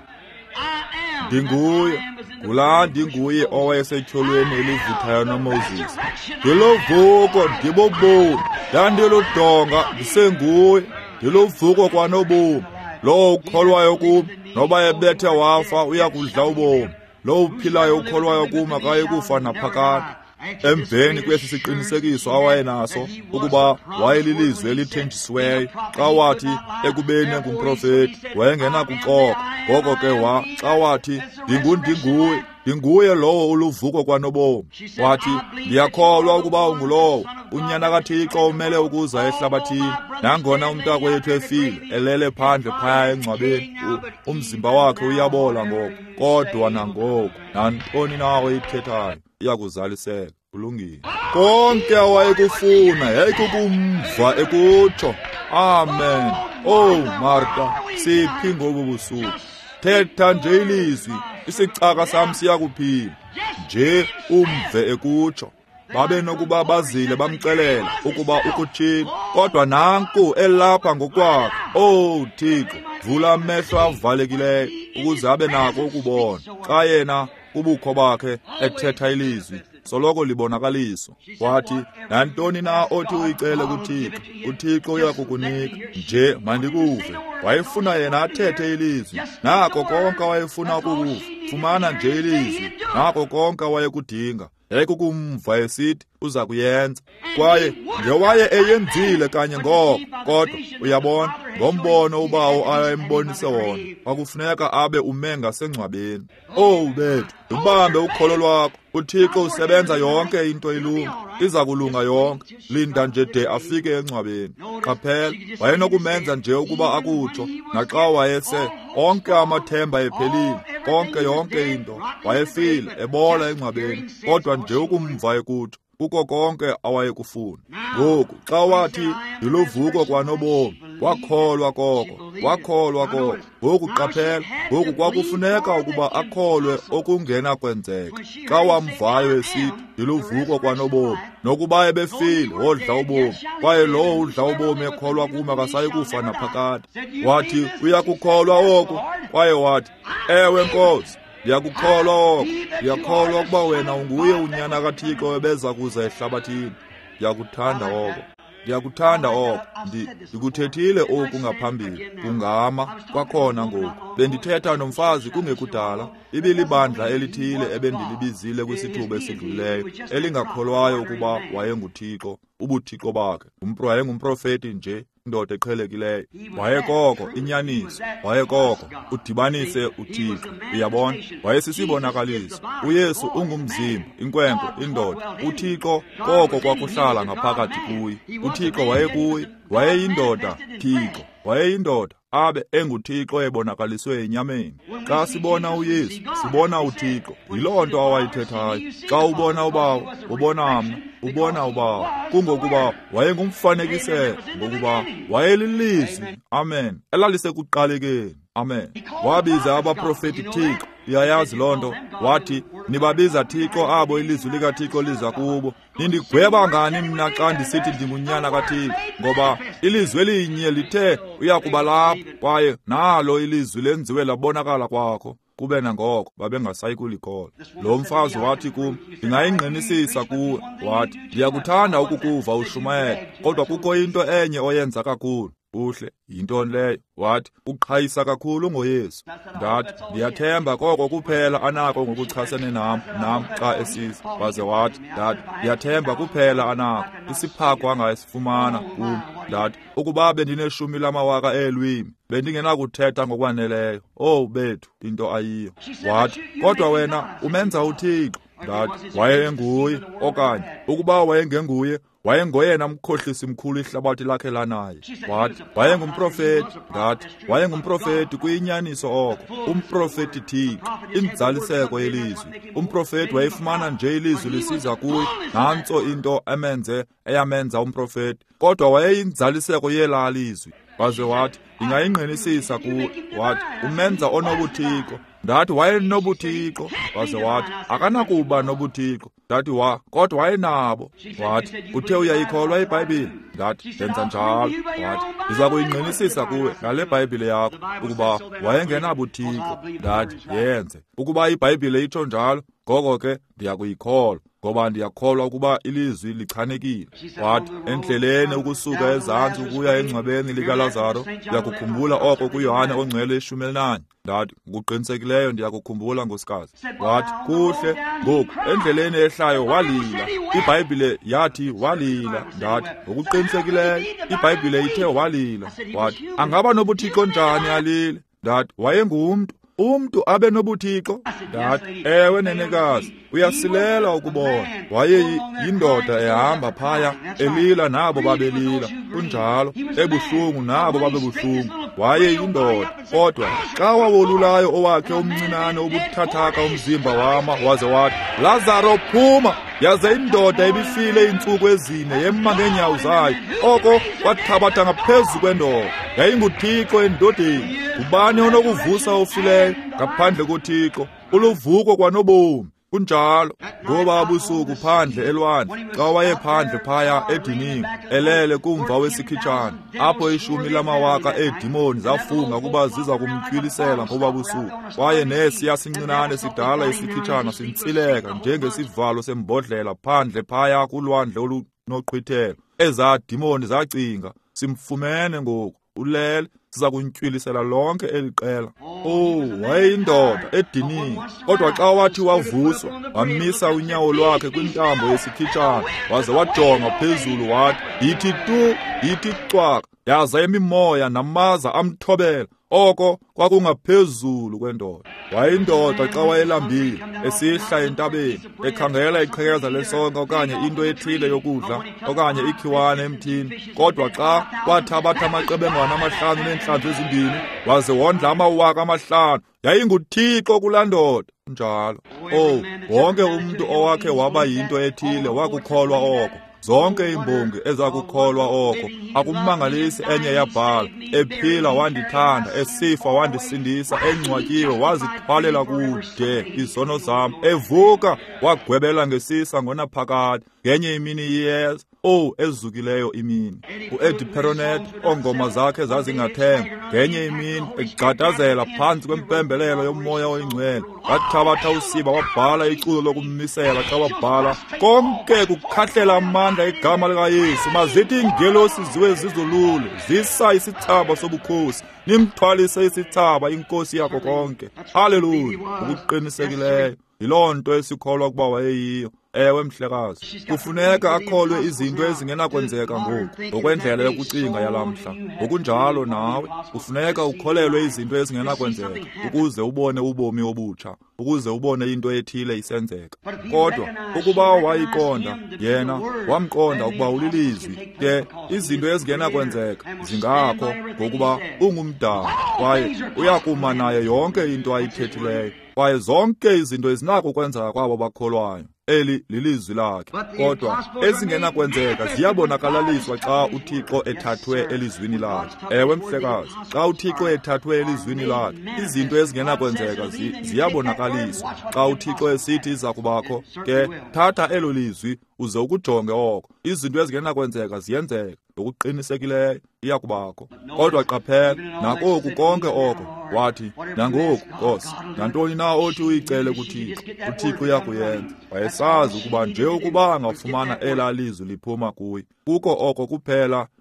Ndinguye, kulaa ndinguye owayesetyholweni elivuthayo noMoses. Ndilovuko, ndibobomi, ndandiludonga, ndisenguye, ndilovuko kwanobomi. Lowo ukholwayo kum, noba ebethe wafa uyakudla ubomi. Lowo uphilayo ukholwayo kum akayi kufa naphakade. Emveni kwesi siqinisekiso awayenaso ukuba wayelilizwe elithenjisiweyo, xa wathi ekubeni engumprofeti wayengenakuxoka. Ngoko ke wa xa wathi ndingundinguye, ndinguye lowo uluvuko kwanobomi, wathi ndiyakholwa ukuba ungulowo unyana kaThixo umele ukuza ehlabathini, nangona umntakwethu efile elele phandle phaya engcwabeni. Umzimba wakhe uyabola ngoku, kodwa nangoku nantoni na oyithethayo iyakuzaliseka. Ulungile. Konke awayekufuna yayikukumva ekutsho. Amen. Oh Martha, siphi ngobu busuku? Thetha nje ilizwi, isicaka sam siyakuphila. Nje umve ekutsho. Babe nokuba bazile bamcelela ukuba ukutshila, kodwa nanku elapha ngokwakhe. Oh Thixo, vula amehlo avalekileyo ukuze abe nako ukubona. Xa yena ubukho bakhe ethetha ilizwi soloko libonakaliswa. Wathi, nantoni na othi uyicele kuThixo, uThixo uyakukunika. Nje mandikuve. Wayefuna yena athethe ilizwi, nako konke wayefuna ukukuva. Fumana nje ilizwi, nako konke wayekudinga. Yayikukumva esithi uza kuyenza, kwaye ngewaye eyenzile kanye ngoko. Kodwa uyabona, ngombono ubawo ayembonise wona, kwakufuneka abe umenga sengcwabeni. Oh bethu, ubambe ukholo lwakho. uThixo usebenza yonke into ilunga, iza kulunga yonke. Linda nje de afike engcwabeni. Qaphela, wayenokumenza nje ukuba akutsho, naxa wayese onke amathemba ephelile, konke yonke into wayefile ebola engcwabeni, kodwa nje ukumva ekutsho kuko konke awayekufuna. Ngoku xa wathi ndilovuko kwanobomi, wakholwa koko, wakholwa koko. Ngoku qaphela, ngoku kwakufuneka ukuba akholwe okungena kwenzeka. Xa wamvayo esithi ndilovuko kwanobomi, nokuba ebefile wodla ubomi, kwaye lowo udla ubomi ekholwa kum akasayi kufa naphakade. Wathi uyakukholwa oku, kwaye wathi, ewe Nkosi, ndiyakukholwa oko. Ndiyakholwa ukuba wena unguye unyana kaThixo ebeza kuza ehlabathini. Ndiyakuthanda oko. Ndiyakuthanda oko. Ndikuthethile oku ngaphambili, kungama kwakhona ngoku. Bendithetha nomfazi kungekudala, ibilibandla elithile ebendilibizile kwisithuba esidlulileyo, elingakholwayo ukuba wayenguThixo, ubuthixo bakhe. Umpro ngumprofeti nje, indoda eqhelekileyo. Wayekoko inyaniso, wayekoko udibanise uThixo. Uyabona, wayesisibonakaliso. UYesu ungumzimba, inkwenkwe, indoda. uThixo koko kwakuhlala ngaphakathi kuye. uThixo wayekuye, wayeyindoda, Thixo wayeyindoda, abe enguThixo ebonakaliswe enyameni. Xa sibona uYesu, sibona uThixo. Yiloo nto awayithethayo. Xa ubona ubawo, ubona mna, ubona ubawo. Kungokuba wayengumfanekiselo, ngokuba wayelilizwi. Amen. Elalisekuqalekeni. Amen. Wabiza abaprofeti Thixo. Uyayazi loo nto. Wathi, nibabiza Thixo abo ilizwi likaThixo liza kubo. Nindigweba ngani mna xa ndisithi ndingunyana kaThixo? Ngoba ilizwi elinye lithe uyakuba lapho, kwaye nalo ilizwi lenziwe labonakala kwakho. Kube nangoko babengasayi kulikholwa. Lo mfazi wathi kum, ndingayingqinisisa kuwe. Wathi, ndiyakuthanda ukukuva ushumayela, kodwa kukho into enye oyenza kakhulu. uhle yintoni leyo? Wathi, uqhayisa kakhulu ngoYesu. Ndathi, ndiyathemba koko kuphela anako ngokuchasene nam nam xa esiza. Waze wathi, ndathi, ndiyathemba kuphela anako isiphako angayisifumana kum. Ndathi, ukuba bendineshumi lamawaka eelwimi bendingenakuthetha ngokwaneleyo. Oh bethu, into ayiyo. Wathi, kodwa wena umenza uThixo. Ndathi, wayenguye okanye ukuba wayengenguye wayengoyena mkhohlisi mkhulu ihlabathi lakhe lanaye. Wathi, wayengumprofeti. Ngathi, wayengumprofeti kuyinyaniso oko. Umprofeti Thixo, inzaliseko yelizwi. Umprofeti wayefumana nje ilizwi lisiza kuye. Nantso into emenze eyamenza umprofeti. Kodwa wayeyinzaliseko yela lizwi. Waze wathi, ingayingqinisisa kuwe. Wathi, umenza onobuthixo. Ndathi, wayenobuthixo. Waze wathi, akanakuba nobuthixo. Ndathi, wa kodwa wayenabo. Wathi, uthe uyayikholwa iBhayibhile? Ndathi, ndenza njalo. Wathi, ndiza kuyingqinisisa kuwe ngale Bhayibhile yakho ukuba wayengenabuthixo. Ndathi, yenze ukuba iBhayibhile itsho njalo, ngoko ke ndiyakuyikholwa, ngoba ndiyakholwa ukuba ilizwi lichanekile. Wathi, endleleni ukusuka ezantsi ukuya engcwabeni likaLazaro, ndiyakukhumbula oko kuYohane ongcwele ishumi elinanye. Ndathi, ngokuqinisekileyo ndiyakukhumbula nkosikazi. Wathi, kuhle, ngoku endleleni ehlayo walila. iBhayibhile yathi walila. Ndathi, ngokuqinisekileyo iBhayibhile ithe walila. Wathi, angaba nobuthixo njani alile? Ndathi, wayengumntu. Umntu abe nobuthixo? Ndathi, ewe nenekazi, uyasilela ukubona. Waye yindoda ehamba phaya elila nabo babelila, kunjalo ebuhlungu nabo babebuhlungu. Waye yindoda, kodwa xa wawolulayo owakhe umncinane ubuthathaka umzimba wama, waze wathi, Lazaro phuma. Yaze indoda ebifile iintsuku ezine yema ngeenyawo zayo. Oko wathabatha ngaphezu kwendoda. YayinguThixo endodeni. Ubani onokuvusa ofileyo ngaphandle koThixo? Uluvuko kwanobomi. Kunjalo ngoba abusuku phandle elwandle, xa wayephandle phaya edinini elele kumva wesikhitshana, apho ishumi lamawaka eedimoni zafunga ukuba ziza kumtyilisela ngoba busuku. Kwaye nesiya sincinane sidala isikhitshana sintsileka njengesivalo sembodlela phandle phaya kulwandle olunoqhwithelo. Eza dimoni zacinga, simfumene ngoku ulele, siza kuntyilisela lonke eli qela. Oh, wayeyindoda edinini, kodwa xa wathi wavuswa, wamisa unyawo lwakhe kwintambo yesikhitshana, waze wajonga phezulu wathi, yithi tu, yithi cwaka, yaza imimoya namaza amthobela. Oko kwakungaphezulu kwendoda. Wayindoda xa wayelambile, esihla entabeni, ekhangela iqhekeza lesonka okanye into ethile yokudla, okanye ikhiwane emthini. Kodwa xa wathabatha amaqebengwana amahlanu neenhlanzi ezimbini, waze wondla amawaka amahlanu, yayinguThixo kulaa ndoda. Njalo, oh, wonke umntu owakhe waba yinto ethile wakukholwa oko. Zonke imbongi ezakukholwa oko, akummangalisi enye yabhala, ephila wandithanda, esifa wandisindisa, engcwatyiwe wazithwalela kude izono zam, evuka wagwebela ngesisa ngonaphakade, ngenye imini iyeza, oh, ezukileyo imini. U-Ediperonet, oongoma zakhe zazingathengwa, ngenye imini egxadazela phantsi kwempembelelo yomoya oyingcwele, wathabatha usiba wabhala iculo lokummisela xa wabhala, konke kukhahlela amandla igama likaYesu, mazithi iingelosi ziwe zizulule, zisa isithaba sobukhosi, nimthwalise isithaba inkosi yakho konke. Haleluya, ukuqinisekileyo. Yiloo nto esikholwa ukuba wayeyiyo. Ewe mhlekazi, kufuneka akholwe izinto ezingenakwenzeka ngoku, ngokwendlela yokucinga yalamhla. Ngokunjalo nawe, kufuneka ukholelwe izinto ezingenakwenzeka, ukuze ubone ubomi obutsha, ukuze ubone into ethile isenzeka. Kodwa, ukuba wayiqonda, yena wamqonda ukuba ulilizwi, ke izinto ezingenakwenzeka zingakho ngokuba ungumdala, kwaye uyakuma naye yonke into ayithethileyo, kwaye zonke izinto ezinako kwenzeka kwabo bakholwayo. Eli lilizwi lakhe. Kodwa ezingenakwenzeka ziyabonakalaliswa xa uThixo ethathwe elizwini lakhe. Ewe mhlekazi, xa uThixo ethathwe elizwini lakhe, izinto ezingenakwenzeka zi, ziyabonakaliswa. Xa uThixo esithi iza kubakho, ke thatha elo lizwi uze ukujonge oko. Izinto ezingenakwenzeka ziyenzeka, ngokuqinisekileyo iyakubakho. Kodwa qaphela, nakoku konke oko, wathi, nangoku, Nkosi, nantoni na othi uyicele kuThixo, uThixo uyakuyenza. Wayesazi ukuba nje ukuba angafumana ela lizwi liphuma kuye, kuko oko kuphela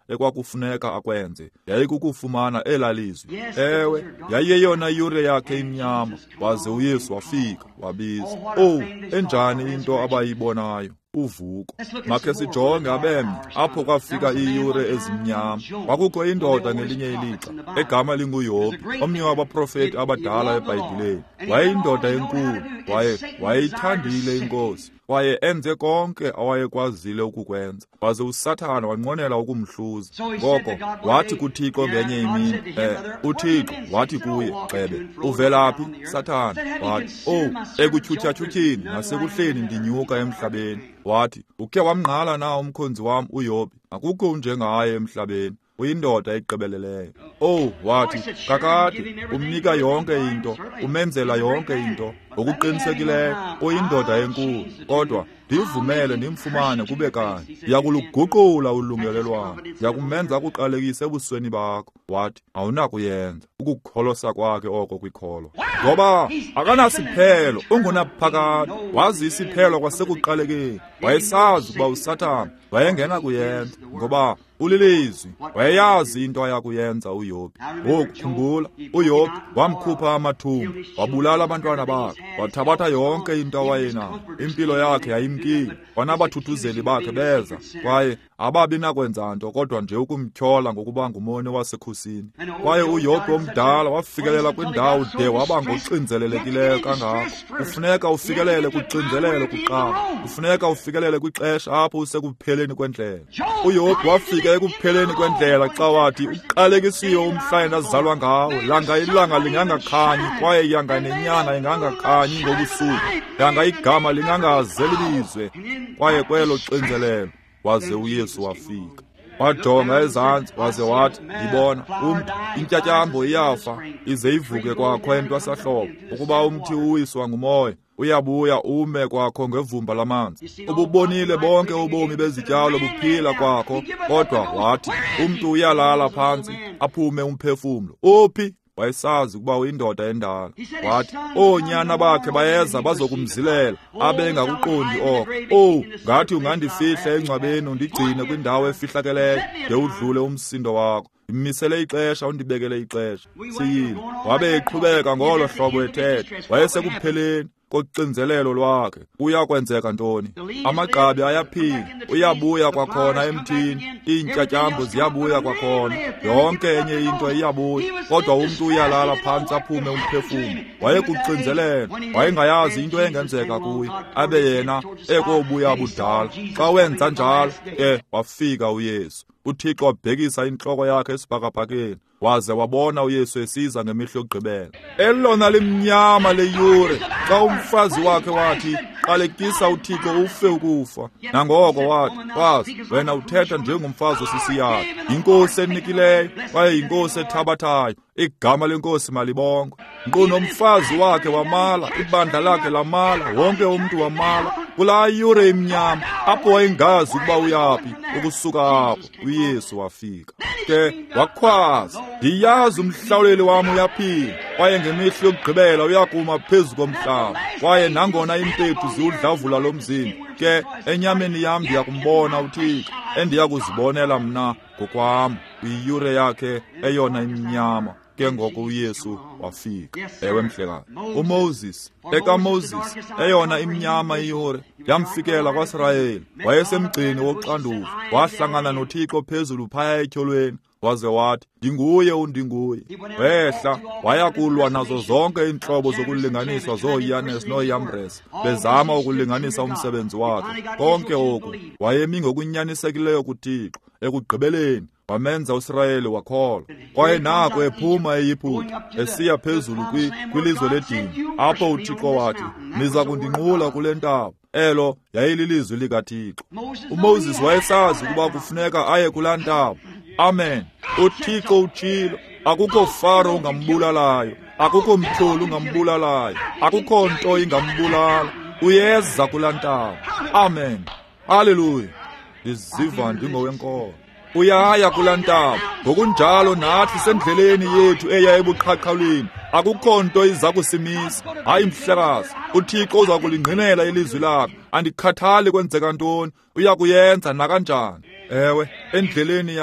ekwakufuneka akwenze yayikukufumana elalizwi. Ewe, yayiyeyona yure yakhe imnyama, waze uYesu wafika wabiza. Oh, enjani into abayibonayo uvuko. Makhe sijonge abemi apho kwafika iyure ezimnyama. Kwakukho indoda ngelinye ilixa egama linguYobi, omnye wabaprofeti abadala eBhayibhileni. Wayeyindoda enkulu, waye wayeyithandile inkosi, kwaye enze konke awayekwazile ukukwenza. Waze uSathane wanqonela ukumhluza. Ngoko wathi kuThixo ngenye imini, eh, uThixo wathi kuye, Xebe, uvelaphi Sathane? Wathi, oh, ekutyhutyha-tyhutyhini nasekuhleni ndinyuka emhlabeni. Wathi, ukhe wamngqala na umkhonzi wam uYobi? Akukho njengaye emhlabeni, uyindoda egqibeleleyo. Oh, wathi, kakade umnika yonke into, umenzela yonke into ngokuqinisekileyo, uyindoda enkulu. Kodwa ndivumele ndimfumane kube kanye, yakuluguqula ulungelelwano, yakumenza kuqalekise ebusweni bakho. Wathi, awunakuyenza. Ukukholosa kwakhe oko kwikholo, ngoba akanasiphelo, ungunaphakade. Wazi isiphelo kwasekuqalekeni, wayesazi ukuba uSathane wayengena kuyenza, ngoba ulilizwi wayeyazi into ayakuyenza uYobi. Ngoku khumbula, uYobi wamkhupha amathumbu, wabulala abantwana bakhe, wathabatha yonke into awayenayo. Impilo yakhe yayimkile, kwanabathuthuzeli bakhe beza, kwaye ababi nakwenza nto kodwa nje ukumtyhola ngokuba ngumoni wasekhusini. Kwaye uYobi omdala wafikelela kwindawo de waba ngoxinzelelekileyo kangako. Kufuneka ufikelele kuxinzelelo kuqala, kufuneka ufikelele kwixesha apho usekupheleni kwendlela. uYobi wafika ekupheleni kwendlela xa wathi, uqalekisiwe umhla endazalwa ngawo, langa ilanga lingangakhanyi, kwaye yanga nenyanga ingangakhanyi ngobusuku, yanga igama lingangaze libizwe, kwaye kwelo xinzelelo. Waze uYesu wafika, wajonga ezantsi, waze wathi, ndibona umntu, intyatyambo iyafa, ize ivuke kwakho entwasahlobo, ukuba umthi uwiswa ngumoya, uyabuya ume kwakho ngevumba lamanzi. Ububonile bonke ubomi bezityalo buphila kwakho, kodwa wathi, umntu uyalala phantsi, aphume umphefumlo. Uphi? Wayesazi ukuba uyindoda endala. Wathi, oonyana bakhe bayeza bazokumzilela, abe ngakuqondi oko. Oh, ngathi ungandifihla engcwabeni undigcine kwindawo efihlakeleyo, de udlule umsindo wakho. Imisele ixesha undibekele ixesha. Siyile, wabe eqhubeka ngolo hlobo ethetha. Wayesekupheleni koxinzelelo lwakhe. Uyakwenzeka ntoni? Amagqabi ayaphila, uyabuya kwakhona emthini, iintyatyambo ziyabuya kwakhona, yonke enye into iyabuya, kodwa umntu uyalala phantsi aphume umphefumlo. Wayekuxinzelelo, wayengayazi into engenzeka kuye, abe yena ekobuya budala. Xa wenza njalo, ke wafika uYesu. uThixo wabhekisa inhloko yakhe esibhakabhakeni, waze wabona uYesu esiza ngemihlo yokugqibela. Elona limnyama leyure, xa umfazi wakhe wathi, qalekisa uThixo ufe ukufa. Nangoko wathi, wazi, wena uthetha njengomfazi osisiyakhe, inkosi enikileyo, kwaye inkosi ethabathayo, igama lenkosi malibongwe. Nkqu nomfazi wakhe wamala, ibandla lakhe lamala, wonke umntu wamala, kulaa yure imnyama, apho wayengazi ukuba uyaphi. Ukusuka apho uYesu wafika, ke wakhwaza, ndiyazi umhlawuleli wami uyaphila, kwaye ngemihlo yokugqibela uyakuma phezu komhlaba, kwaye nangona impethu ziwudlavula lo mzimba, ke enyameni yam ndiyakumbona uThixo, endiyakuzibonela mna ngokwam kwiyure yakhe eyona imnyama. Ke ngoko uYesu wafika. Ewe mhlekazi, uMoses, ekaMoses, eyona imnyama iyure, yamfikela kwaSirayeli. Wayesemgcini woxanduva, wahlangana noThixo phezulu phaya etyholweni, waze wathi, ndinguye undinguye. Wehla, wayakulwa nazo zonke iintlobo zokulinganiswa zooYanes nooYambres, bezama ukulinganisa umsebenzi wakhe. Konke oku, wayemi ngokunyanisekileyo kuThixo. Ekugqibeleni, wamenza uIsrayeli wakholwa. Kwaye nako ephuma eYiphuti, esiya phezulu kwilizwe ledini, apho uThixo wathi, niza kundinqula kule ntaba. Elo yayililizwi likaThixo. uMoses wayesazi ukuba kufuneka aye kulaa ntaba. Amen. uThixo utshilo, akukho Faro ungambulalayo, akukho mtholi ungambulalayo, akukho nto ingambulala. Uyeza kulaa ntaba. Amen. Haleluya. Ndiziva ndingowenkolo. Uyaya kulaa ntaba, ngokunjalo nathi sendleleni yethu eya ebuqhaqhalweni. Akukho nto iza kusimisa. Hayi mhlekazi, uThixo uza kulingqinela ilizwi lakhe. Andikhathali kwenzeka ntoni, uyakuyenza nakanjani. Ewe, endleleni yakhe,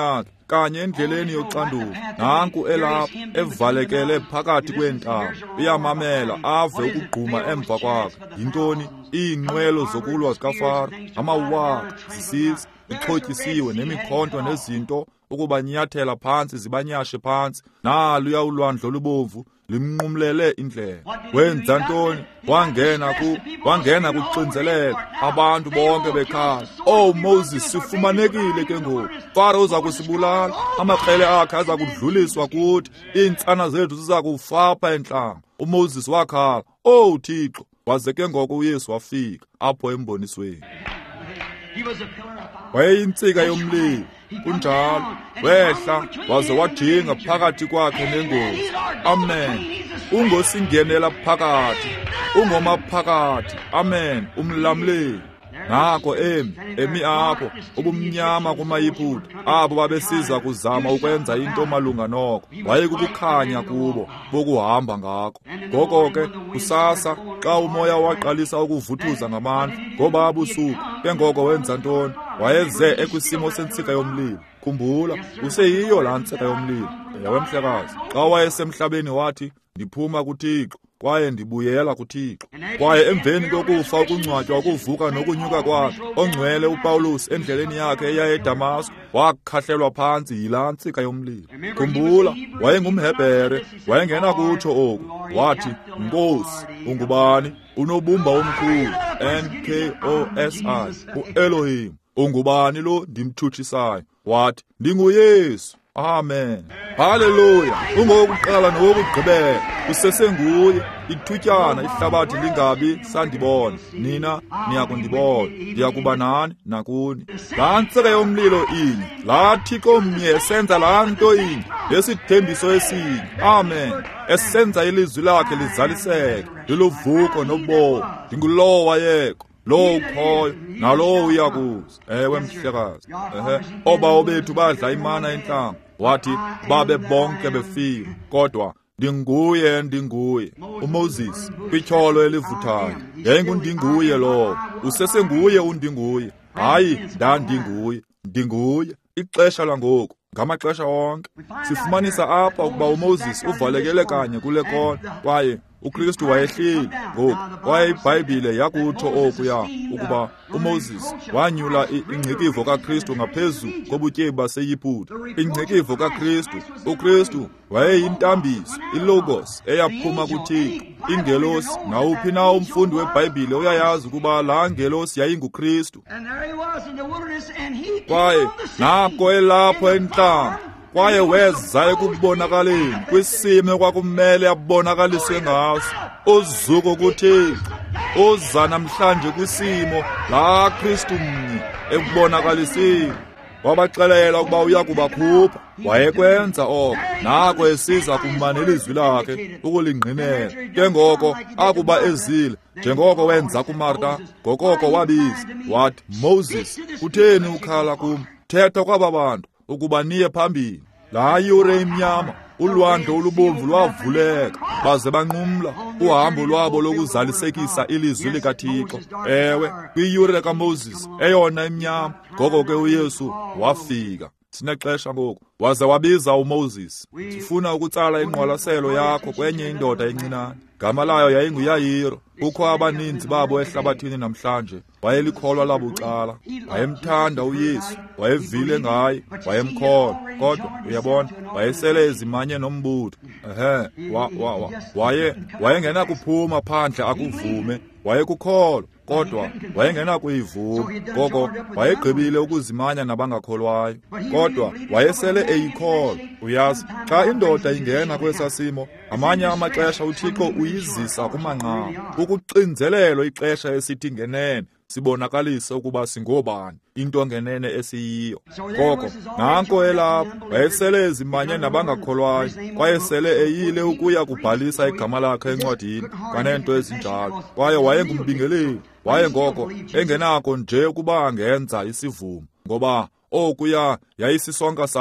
kanye endleleni yoxanduva. Nanku elapha evalekele phakathi kwentaba, uyamamela ave ukugquma emva kwakhe. Yintoni? Iinqwelo zokulwa zikaFaro, amawaka, zisisi, ixhotyisiwe nemikhonto nezinto ukubanyathela phansi zibanyashe phansi. Naluya ulwandle olubomvu limnqumlele indlela. Wenza ntoni? Wangena ku wangena kuxinzelela, abantu bonke bekhala. Oh Moses, sifumanekile ke ngoku. Faro uza kusibulala, amakrele akhe aza kudluliswa kuthi, iintsana zethu ziza kufapha enhlanga. uMoses wakhala, oh Thixo. Waze ke ngoko uYesu wafika apho embonisweni. Wayeyintsika yomlilo, kunjalo wehla waze wajinga phakathi kwakhe nengozi. Amen. Ungosingenela phakathi, ungomaphakathi. Amen. Umlamleli. Ngakho emi emi apho ubumnyama kumayiphutha abo babesiza kuzama ukwenza into malunga noko. Wayekukukhanya kubo bokuhamba ngakho. Ngoko ke kusasa xa umoya waqalisa ukuvuthuza ngamandla ngoba abusuku, ke ngoko wenza ntoni? Wayeze ekwisimo sentsika yomlilo. Khumbula, useyiyo laa ntsika yomlilo. Yawe mhlekazi, xa wayesemhlabeni wathi, ndiphuma kuThixo kwaye ndibuyela kuThixo. Kwaye emveni kokufa, ukungcwatywa, ukuvuka nokunyuka kwakhe, ongcwele uPawulos endleleni yakhe eya eDamasko wakhahlelwa phansi yilaa ntsika yomlilo. Khumbula, wayengumHebhere, wayengena kutsho oku. Wathi, Nkosi, ungubani? Unobumba omkhulu, N K O S I, u-Elohim. Ungubani lo ndimthutshisayo? Wathi, ndinguYesu. Amen. Haleluya. Ungokuqala nowokugqibela, usesenguye. Ithutyana ihlabathi lingabi sandibona, nina niyakundibona. Ndiyakuba nani nakuni. Laa ntsika yomlilo inye, laa Thixo mnye esenza laa nto inye, lesithembiso esinye. Amen. Esenza ilizwi lakhe lizaliseke, liluvuko nobomi. Ndingulowo wayeko, lo ukhoyo nalo uyakuza. Ewe mhlekazi. Ehe. Obawo bethu badla imana enhlanga, wathi babe bonke befile, kodwa ndinguye ndinguye. uMoses kwityholo elivuthayo, yayingundinguye lowo. Usesenguye undinguye, hayi ndandinguye, ndinguye. Ixesha langoku ngamaxesha wonke. Sifumanisa apha ukuba uMoses uvalekele kanye kule kona, kwaye uKristu wayehleli ngoku. Kwaye iBhayibhile yakutsho okuya ukuba uMoses wanyula ingcikivo kaKristu ngaphezu kobutyebi baseYiputa. Ingcikivo kaKristu, uKristu wayeyintambiso, ilogos eyaphuma kuThixo. Ingelosi, nawuphi na umfundi weBhayibhile uyayazi ukuba laa ngelosi yayinguKristu. Kwaye nako elapho entlanga, kwaye weza ekubonakaleni kwisimo kwakumele abonakaliswe ngaso. Uzuko kuThixo uza namhlanje kwisimo laa Kristu mnye ekubonakaliseni. Wabaxelela ukuba uya kubakhupha, wayekwenza oko. Nako esiza kumana ilizwi lakhe ukulingqinela. Ke ngoko akuba ezile, njengoko wenza kuMarta, ngokoko wabiza. Wathi, Moses, kutheni ukhala kum? Thetha kwaba bantu ukuba niye phambili. Laa yure imnyama, ulwandle olubomvu lwavuleka, baze banqumla uhambo lwabo lokuzalisekisa ilizwi likaThixo. Ewe, kwiyure kaMoses, eyona imnyama, ngoko ke uYesu wafika. Sinexesha ngoku. Waze wabiza uMoses. Sifuna ukutsala ingqwalaselo yakho kwenye indoda encinane. Gama layo yayinguYayiro. Kukho abaninzi babo ehlabathini namhlanje. Wayelikholwa labucala. Wayemthanda uYesu, wayevile ngaye, wayemkholwa. Kodwa uyabona, wayesele ezimanye nombutho. Ehe, wa, wa, wa. Waye wayengena kuphuma phandle akuvume. Wayekukholwa, kodwa wayengena kuyivuma. Ngoko wayegqibile ukuzimanya nabangakholwayo, kodwa wayesele eyikholwa. Uyazi, xa indoda ingena kwesasimo, amanye amaxesha uThixo uyizisa kumanqaku, ukuxinzelelo ixesha esithi ngenene sibonakalise ukuba singobani, into ngenene esiyiyo. Ngoko nanko elapho wayesele ezimanye nabangakholwayo, kwaye sele eyile ukuya kubhalisa igama lakhe encwadini kanento ezinjalo. Kwaye wayengumbingeleli, waye ngoko engenako nje ukuba angenza isivumo, ngoba okuya yayisisonka sakhe.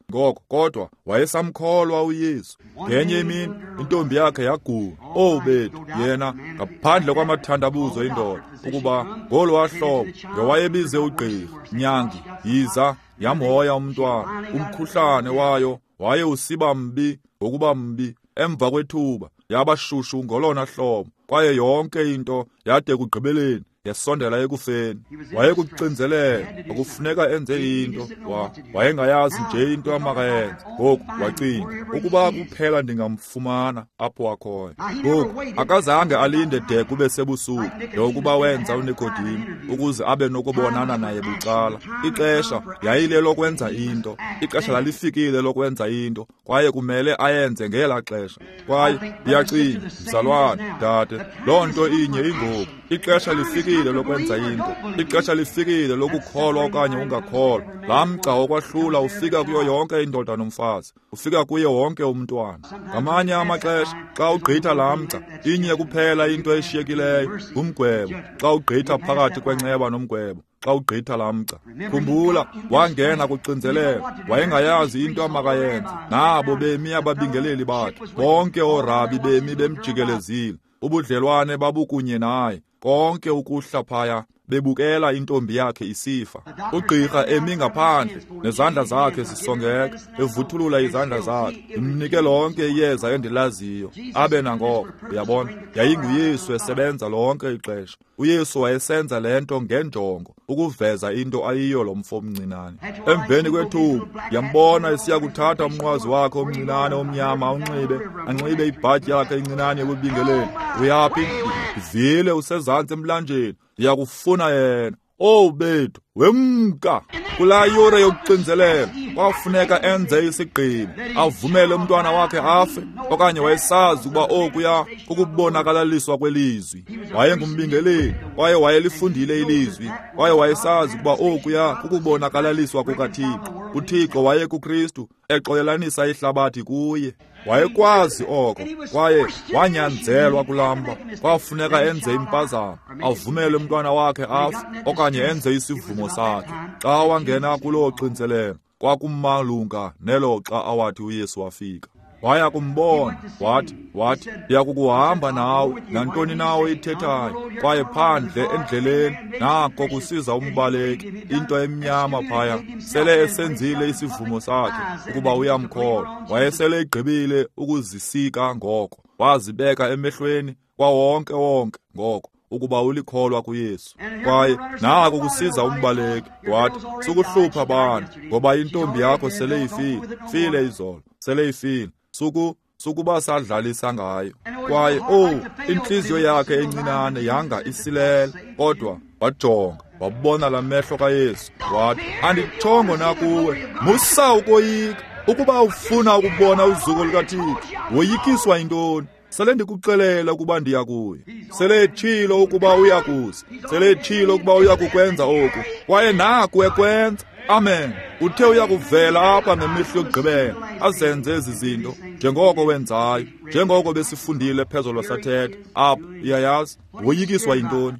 ngoko kodwa wayesamkholwa uYesu. Ngenye imini intombi yakhe yaguqa. Oh bethu, yena ngaphandle kwamathandabuzo indoda ukuba ngolwa hlobo ngewayebize ugqirha nyangi yiza yamhoya umntwana. Umkhuhlane wayo waye usiba mbi ngokuba mbi. Emva kwethuba yabashushu ngolona hlobo, kwaye yonke into yade kugqibeleni yasondela ekufeni. Wayekucinzelela ukufuneka enze into, wayengayazi nje into amakayenze. Ngoku wacinga ukuba kuphela ndingamfumana apho wakhoyo. Ngoku akazange alinde de kube sebusuku lokuba wenza uNikodimi ukuze abe nokubonana naye bucala. Ixesha yayile lokwenza into, ixesha lalifikile lokwenza into, kwaye kumele ayenze ngela xesha. Kwaye ndiyacinga mzalwane, dade, loo nto inye ingoku. Ixesha lifikile lokwenza into, ixesha lifikile lokukholwa okanye ungakholwa. Laa mgca wokwahlula ufika kuyo yonke indoda nomfazi, ufika kuye wonke umntwana. Ngamanye amaxesha xa ugqitha laa mgca, inye kuphela into eshiyekileyo, ngumgwebo. Xa ugqitha phakathi kwenceba nomgwebo, xa ugqitha laa mgca. Khumbula, wangena kucinzelela, wayengayazi into amakayenze. Nabo bemi ababingeleli bakhe, bonke oorabi bemi bemjikelezile. Ubudlelwane babukunye naye, konke ukuhla phaya bebukela intombi yakhe isifa. Ugqirha emi ngaphandle nezandla zakhe zisongeka, evuthulula izandla zakhe, imnike lonke iyeza endilaziyo abe nangoko. Uyabona, yayinguYesu esebenza lonke ixesha. uYesu wayesenza lento ngenjongo ukuveza into ayiyo lo mfo omncinane. Emveni kwethuba yambona esiya kuthatha umnqwazi wakhe omncinane omnyama unxibe, anxibe ibhatyi yakhe encinane yokubingeleli. Uyaphi? Vile usezantsi emlanjeni, ndiyakufuna yena. Oh bethu, wemka kulaa yure yokucinzelela kwafuneka enze isigqibo, avumele umntwana wakhe afe, okanye wayesazi ukuba okuya ukubonakalaliswa kwelizwi. Wayengumbingeleli, kwaye wayelifundile ilizwi, kwaye wayesazi ukuba okuya ukubonakalaliswa kukaThixo. uThixo wayekuKristu exolelanisa ihlabathi kuye. Wayekwazi oko, kwaye wanyanzelwa kulamba. Kwafuneka enze impazamo, avumele umntwana wakhe afe, okanye enze isivumo sakhe. Xa wangena kuloo xinzelelo, kwakumalunga nelo xa awathi uYesu wafika. Waya kumbona, wathi, wathi, ndiyakukuhamba nawe, nantoni nawe ithethayo. Kwaye phandle endleleni, nako kusiza umbaleki, into emnyama phaya, sele esenzile isivumo sakhe, ukuba uyamkholwa. Wayesele egqibile ukuzisika ngoko, wazibeka emehlweni kwawonke wonke ngoko, ukuba ulikholwa kuYesu. Kwaye nako kusiza umbaleki, wathi, sukuhlupha bani, ngoba intombi yakho sele ifile, file izolo, sele ifile. Suku sukuba sadlalisa ngayo. Kwaye oh, inhliziyo yakhe encinane yanga isilela, kodwa wajonga, wabona la mehlo kaYesu, wathi, andithongo nakuwe, musa ukoyika. Ukuba ufuna ukubona uzuko lukaThixo, woyikiswa yintoni? Sele ndikuxelela ukuba ndiya kuye. Sele etshilo ukuba uyakuza, sele etshilo ukuba uyakukwenza oku, kwaye naku ekwenza. Amen. Uthe uyakuvela apha ngemihlo yokugqibela, azenze ezi zinto njengoko wenzayo, njengoko besifundile phezulu sathetha apha. Iyayazi woyikiswa yintoni?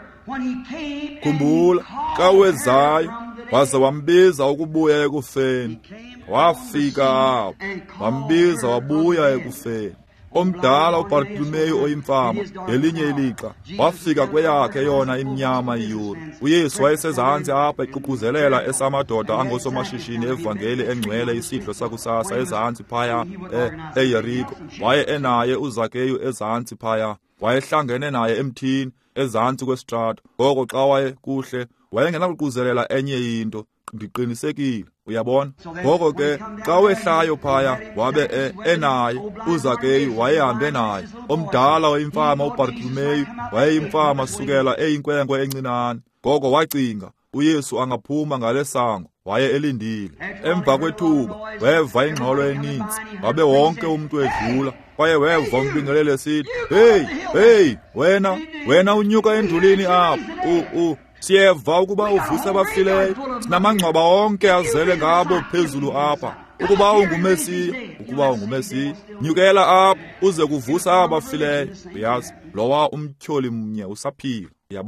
Khumbula, xa wezayo waze wambiza ukubuya ekufeni, wafika apho wambiza wabuya ekufeni. Omdala uBartimeyu oyimfama ngelinye ilixa wafika kweyakhe yona imnyama iyure. uYesu wayesezantsi apha eququzelela esamadoda angosomashishini evangeli engcwele isidlo sakusasa ezantsi phaya eYeriko. Waye enaye uZakeyu ezantsi phaya, wayehlangene naye emthini ezantsi kwesitrato. Ngoko xa waye kuhle wayengenakuquzelela enye into, ndiqinisekile. Uyabona? Ngoko ke xa wehlayo phaya wabe e, enaye uZakeyu wayehambe naye. Omdala oyimfama uBartimeyu wayeyimfama sukela eyinkwenkwe encinane. Ngoko wacinga uYesu angaphuma ngale sango, waye elindile. Emva kwethuba weva ingxolo eninzi, wabe wonke umuntu edlula, kwaye weva umbingeleli esithi, hey, hey, wena, wena unyuka endulini apha, u, u, siyeva ukuba uvusa abafileyo, sinamangcwaba onke azele ngabo phezulu apha. Ukuba ungumesiya, ukuba ungumesiya, nyukela apha uze kuvusa abafileyo. Uyazi, lowa umtyholi mnye usaphila. Uyabona?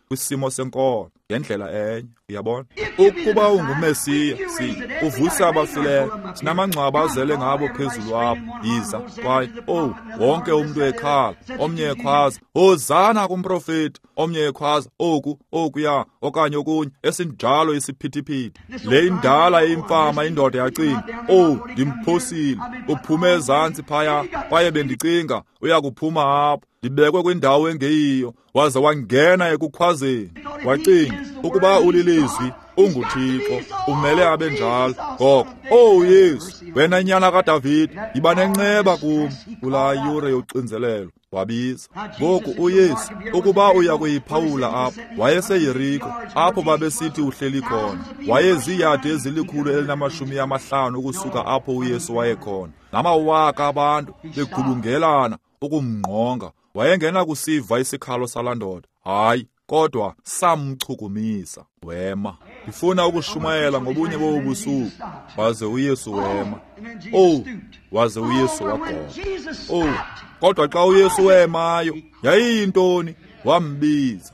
kwisimo senkolo ngendlela enye. Uyabona, ukuba ungumesiya si uvusa abafileyo, sinamangcwaba azele ngabo phezulu apho. Yiza kwaye oh wonke umuntu ekhala, omnye ekhwaza hozana kumprofeti, omnye ekhwaza oku okuya okanye okunye esinjalo isiphithiphithi. Le indala imfama indoda yacinga, oh ndimphosile, uphume ezantsi phaya, kwaye bendicinga uya kuphuma apho, ndibekwe kwindawo engeyiyo, waze wangena ekukhwazeni. Wacinga ukuba ulilizwi unguThixo, umele abe njalo. Ngoko oh Yesu, wena nyana kaDavide, yiba nenceba kum. Kula yure yoxinzelelo wabiza. Ngoku uYesu ukuba uya kuyiphawula apho, wayeseYeriko, apho babesithi uhleli khona. Wayeziyadi ezilikhulu elinamashumi amahlanu ukusuka apho uYesu wayekhona, namawaka abantu bekhulungelana ukumngqonga. Wayengena kusiva isikhalo salandoda, hayi kodwa samchukumisa. Wema, ndifuna ukushumayela ngobunye bobusuku. Waze uYesu wema. Oh, waze uYesu wagoba. Oh, kodwa xa uYesu wemayo yayiyintoni? Wambiza.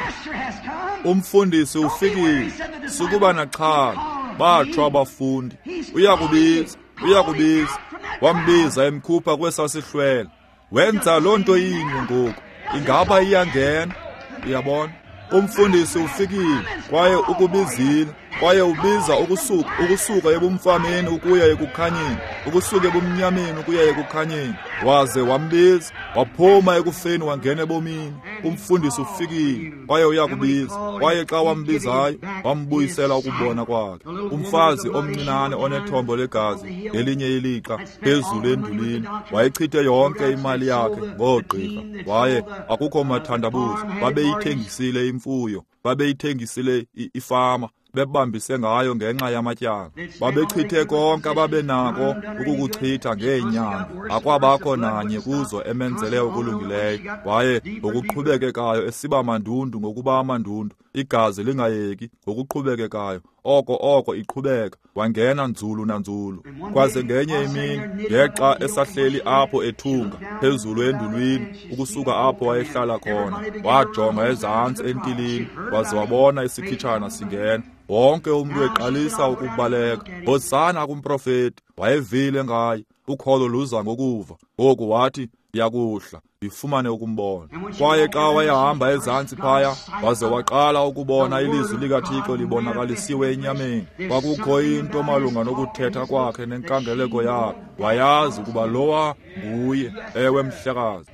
Umfundisi ufikile. Sukuba naxhala, bathwa abafundi. Uyakubiza, uyakubiza. Wambiza emkhupha kwesasihlwele. Wenza loo nto yinye ngoku, ingaba iyangena. Uyabona, umfundisi ufikile kwaye ukubizile, kwaye ubiza ukusuka ukusuka ebumfameni ukuya ekukhanyeni, ukusuka ebumnyameni ukuya ekukhanyeni. Waze wambiza, waphuma ekufeni wangena ebomini. Umfundisi ufikile kwaye uyakubiza, kwaye xa wambizayo wambuyisela ukubona kwakhe. Umfazi omncinane onethombo legazi elinye ilixa phezulu endulini, wayechithe yonke imali yakhe ngoogqirha, waye akukho mathandabuzo. Babeyithengisile imfuyo, babeyithengisile ifama, bebambise ngayo ngenxa yamatyala. Babechithe konke ababenako ukukuchitha ngeenyanga, akwabakho nanye kuzo emenzele okulungileyo. Waye ngokuqhubekekayo esiba mandundu ngokuba amandundu, igazi lingayeki ngokuqhubekekayo, oko oko iqhubeka, wangena nzulu nanzulu. Kwaze ngenye imini, ngexa esahleli apho ethunga phezulu endulwini, ukusuka apho wayehlala khona, wajonga ezantsi entilini, waze wabona isikhitshana singena. Wonke umuntu eqalisa ukubaleka, hozana kumprofeti. Wayevile ngaye, ukholo luza ngokuva. Ngoku wathi, yakuhla ndifumane ukumbona. Kwaye xa wayehamba ezantsi phaya, waze waqala ukubona ilizwi likaThixo libonakalisiwe enyameni. Kwakukho into malunga nokuthetha kwakhe nenkangeleko yakhe. Wayazi ukuba lowa nguye. Ewe mhlekazi,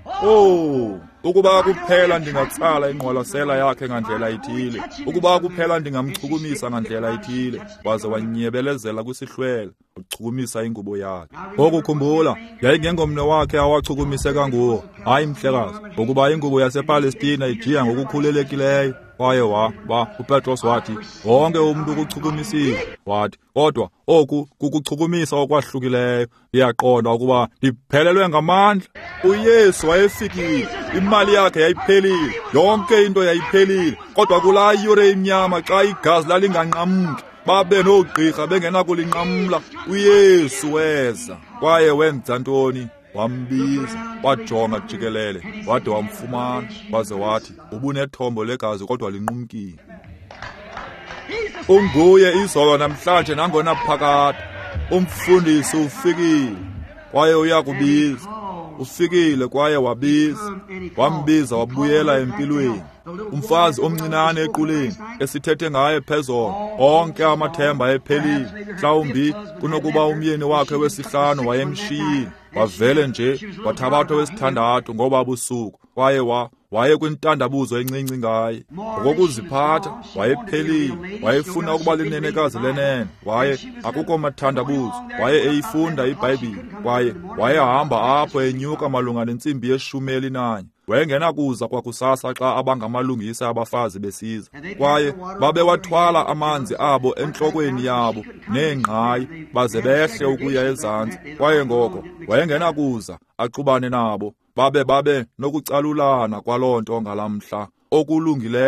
oh ukuba kuphela ndingatsala ingqwalasela yakhe ngandlela ithile, ukuba kuphela ndingamchukumisa ngandlela ithile. Waze wanyebelezela kwisihlwele, uchukumisa ingubo yakhe. Ngoku khumbula, yayingengomne wakhe awachukumiseka nguwo, hayi mhlekazi, ukuba ingubo yasePalestina ijiya ngokukhulelekileyo. Kwaye wa ba uPetros wathi, wonke umuntu ukuchukumisile. Wathi, kodwa oku kukuchukumisa okwahlukileyo. Iyaqonda ukuba liphelelwe ngamandla. uYesu wayefikile, imali yakhe yayiphelile, yonke into yayiphelile. Kodwa kulaa yure imnyama xa igazi lalinganqamki, babe noogqirha bengenakulinqamla, uYesu weza. Kwaye wenza ntoni? Wambiza, wajonga jikelele, wade wamfumana, waze wathi, ubunethombo legazi kodwa linqumkile. Unguye izolo namhlanje nangona phakade. Umfundisi ufikile kwaye uyakubiza. Ufikile kwaye wabiza, wambiza wabuyela empilweni. Umfazi omncinane equleni esithethe ngaye phezolo, onke amathemba ephelile. Mhlawumbi kunokuba umyeni wakhe wesihlanu wayemshiyile, wavele nje wathabatha wesithandathu ngoba busuku, kwaye wa waye kwintandabuzo encinci ngaye. Ngokuziphatha wayephelile, wayefuna ukuba linenekazi lenene, waye akukho mathandabuzo, waye eyifunda iBhayibhile, kwaye wayehamba apho enyuka malunga nentsimbi yeshumi elinanye. Wayengenakuza kwakusasa xa abangamalungisa abafazi besiza, kwaye babewathwala amanzi abo entlokweni yabo neengqayi baze behle ukuya ezantsi. Kwaye ngoko wayengenakuza axubane nabo, babe babe nokucalulana kwaloo nto ngalamhla, okulungileyo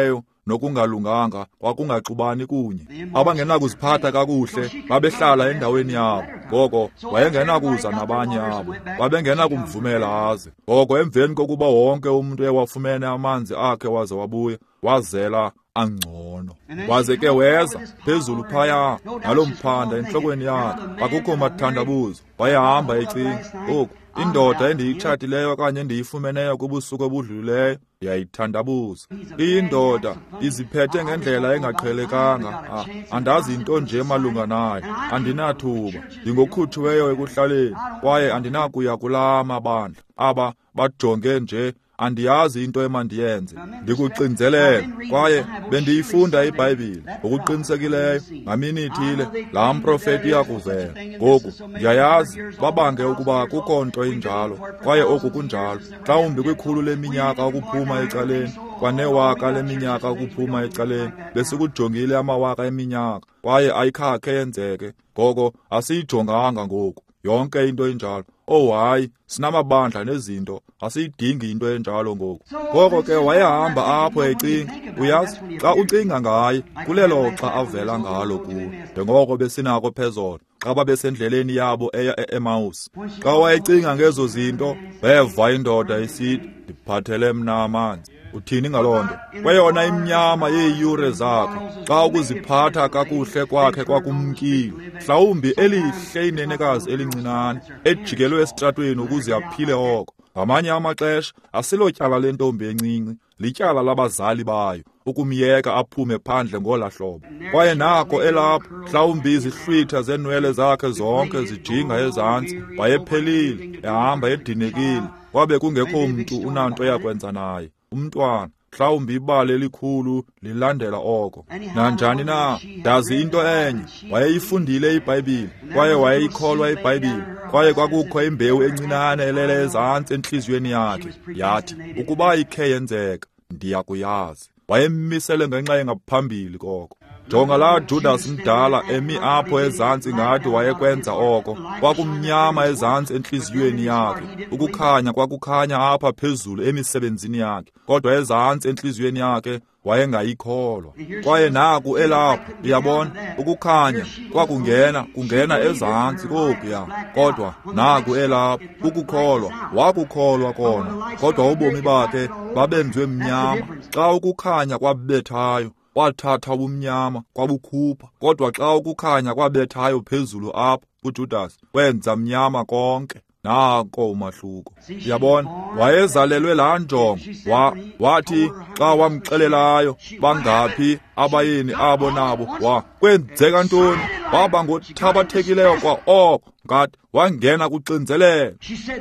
nokungalunganga kwakungaxubani kunye. Abangenakuziphatha kakuhle babehlala endaweni yabo, ngoko wayengenakuza nabanye abo, babengenakumvumela aze. Ngoko emveni kokuba wonke umuntu ewafumene amanzi akhe waze wabuya, wazela angcono. Waze ke weza phezulu phaya nalo mphanda enhlokweni yakhe, akukho mathandabuzo. Wayehamba ecinga, oku indoda endiyitshatileyo kanye endiyifumeneyo kubusuku obudlulileyo yayithandabuza. Indoda iziphethe ngendlela engaqhelekanga. Ah, andazi into nje malunga nayo, andinathuba, ndingokhuthiweyo ekuhlaleni, kwaye andinakuya kulaa mabandla aba bajonge nje. Andiyazi into emandiyenze, ndikuxinzelele, kwaye bendiyifunda iBhayibhile ngokuqinisekileyo ngamini ithile laa mprofeti iyakuvela. Ngoku ndiyayazi babange ukuba kukho nto injalo, kwaye oku kunjalo mhlawumbi kwikhulu leminyaka ukuphuma ecaleni, kwanewaka leminyaka ukuphuma ecaleni, besikujongile amawaka eminyaka, kwaye ayikhakhe yenzeke. Ngoko asiyijonganga ngoku yonke into enjalo. Oh hayi, sinamabandla nezinto, asiyidingi into enjalo ngoku. Ngoko ke wayehamba apho ecinga. Uyazi, xa ucinga ngaye kulelo xa avela ngalo kuwe, njengoko besinako phezolo xa babesendleleni yabo eya e-Emmaus. Xa wayecinga ngezo zinto, weva indoda isithi, ndiphathele mna amanzi. Uthini ngaloo nto? Kweyona imnyama yeeyure zakhe, xa ukuziphatha kakuhle kwakhe kwakumkile, mhlawumbi elihle inenekazi elincinane ejikelwe esitratweni ukuze aphile oko. Ngamanye amaxesha asilotyala lentombi encinci, lityala labazali bayo ukumyeka aphume phandle ngola hlobo. Kwaye nako elapho mhlawumbi izihlwitha zenwele zakhe zonke zijinga ezantsi, wayephelile, ehamba edinekile, wabe kungekho mntu unanto yakwenza naye. Umntwana mhlawumbi ibali elikhulu lilandela oko. Nanjani na, ndazi into enye, wayeyifundile iBhayibhile, kwaye wayeyikholwa iBhayibhile, kwaye kwakukho imbewu encinane elele ezantsi entliziyweni yakhe, yathi ukuba ikhe yenzeka ndiyakuyazi. Wayemisele ngenxa engaphambili koko. Jonga laa Judas mdala emi apho ezantsi ngathi wayekwenza oko. Kwakumnyama ezantsi entliziyweni yakhe, ukukhanya kwakukhanya apha phezulu emisebenzini yakhe, kodwa ezantsi entliziyweni yakhe wayengayikholwa. Kwaye naku elapho, uyabona, ukukhanya kwakungena kungena ezantsi kokuya, kodwa naku elapho ukukholwa wakukholwa kona, kodwa ubomi bakhe babenziwe mnyama. Xa ukukhanya kwabethayo, wathatha ubumnyama kwabukhupha, kodwa xa ukukhanya kwabethayo phezulu apho uJudas wenza mnyama konke. Nako umahluko. Uyabona, wayezalelwe laa njongo, wa, wathi xa wamxelelayo bangaphi abayeni abo nabo, wa kwenzeka ntoni, waba ngothabathekileyo kwa oko, ngathi wangena kuxinzelelo.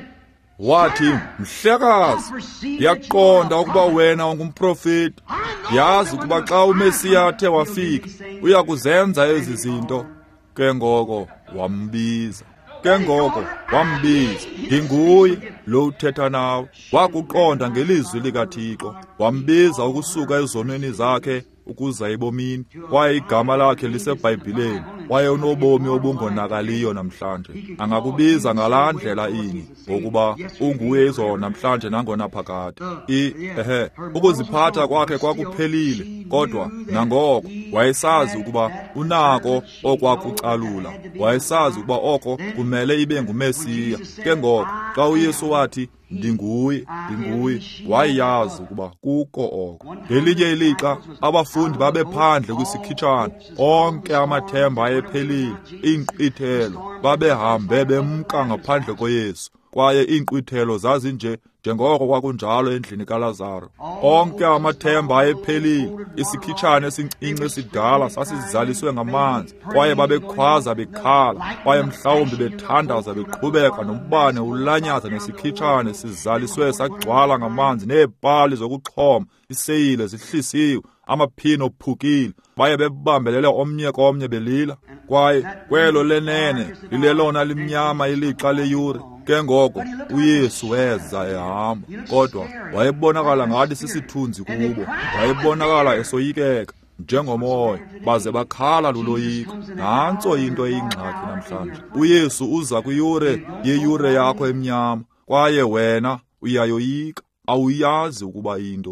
Wathi, mhlekazi, ndiyaqonda ukuba wena ungumprofeti, yazi ukuba xa uMesiya athe wafika uya kuzenza ezi zinto. Ke ngoko wambiza. Ke ngoko wambiza, ndinguye lo uthetha nawe. Wakuqonda ngelizwi likaThixo, wambiza ukusuka ezonweni zakhe ukuza ebomini, kwaye igama lakhe liseBhayibhileni, kwaye unobomi obungonakaliyo namhlanje. Angakubiza ngalaa ndlela inye, ngokuba unguye izolo namhlanje nangona phakade. Ehe, ukuziphatha kwakhe kwakuphelile, kodwa nangoko wayesazi ukuba unako okwakucalula, wayesazi ukuba oko kumele ibe nguMesiya. Ke ngoko xa uYesu wathi ndinguye, ndinguye, wayazi ukuba kuko oko. Ngelinye ilixa abafundi babephandle kwisikhitshana, onke amathemba ayephelile, iinkqwithelo babehambe bemka ngaphandle koYesu, kwaye iinkqwithelo zazinje njengoko kwakunjalo endlini kaLazaro. Onke amathemba ayephelile, isikhitshana esincinci esidala sasizaliswe ngamanzi, kwaye babekhwaza bekhala, kwaye mhlawumbi bethandaza beqhubeka nombane ulanyaza nesikhitshana sizaliswe sagcwala ngamanzi, neepali zokuxhoma, iseyile zihlisiwe, amaphino ophukile, baye bebambelele omnye komnye belila. Kwaye kwelo lenene lilelona limnyama ilixa leyure. Ke ngoko uYesu weza ehamba, kodwa wayebonakala ngathi sisithunzi kubo, wayebonakala esoyikeka njengomoya, baze bakhala luloyiko. Nantso into eyingxaki namhlanje. uYesu uza kwiyure yeyure yakho emnyama, kwaye wena uyayoyika, awuyazi ukuba iyintoni.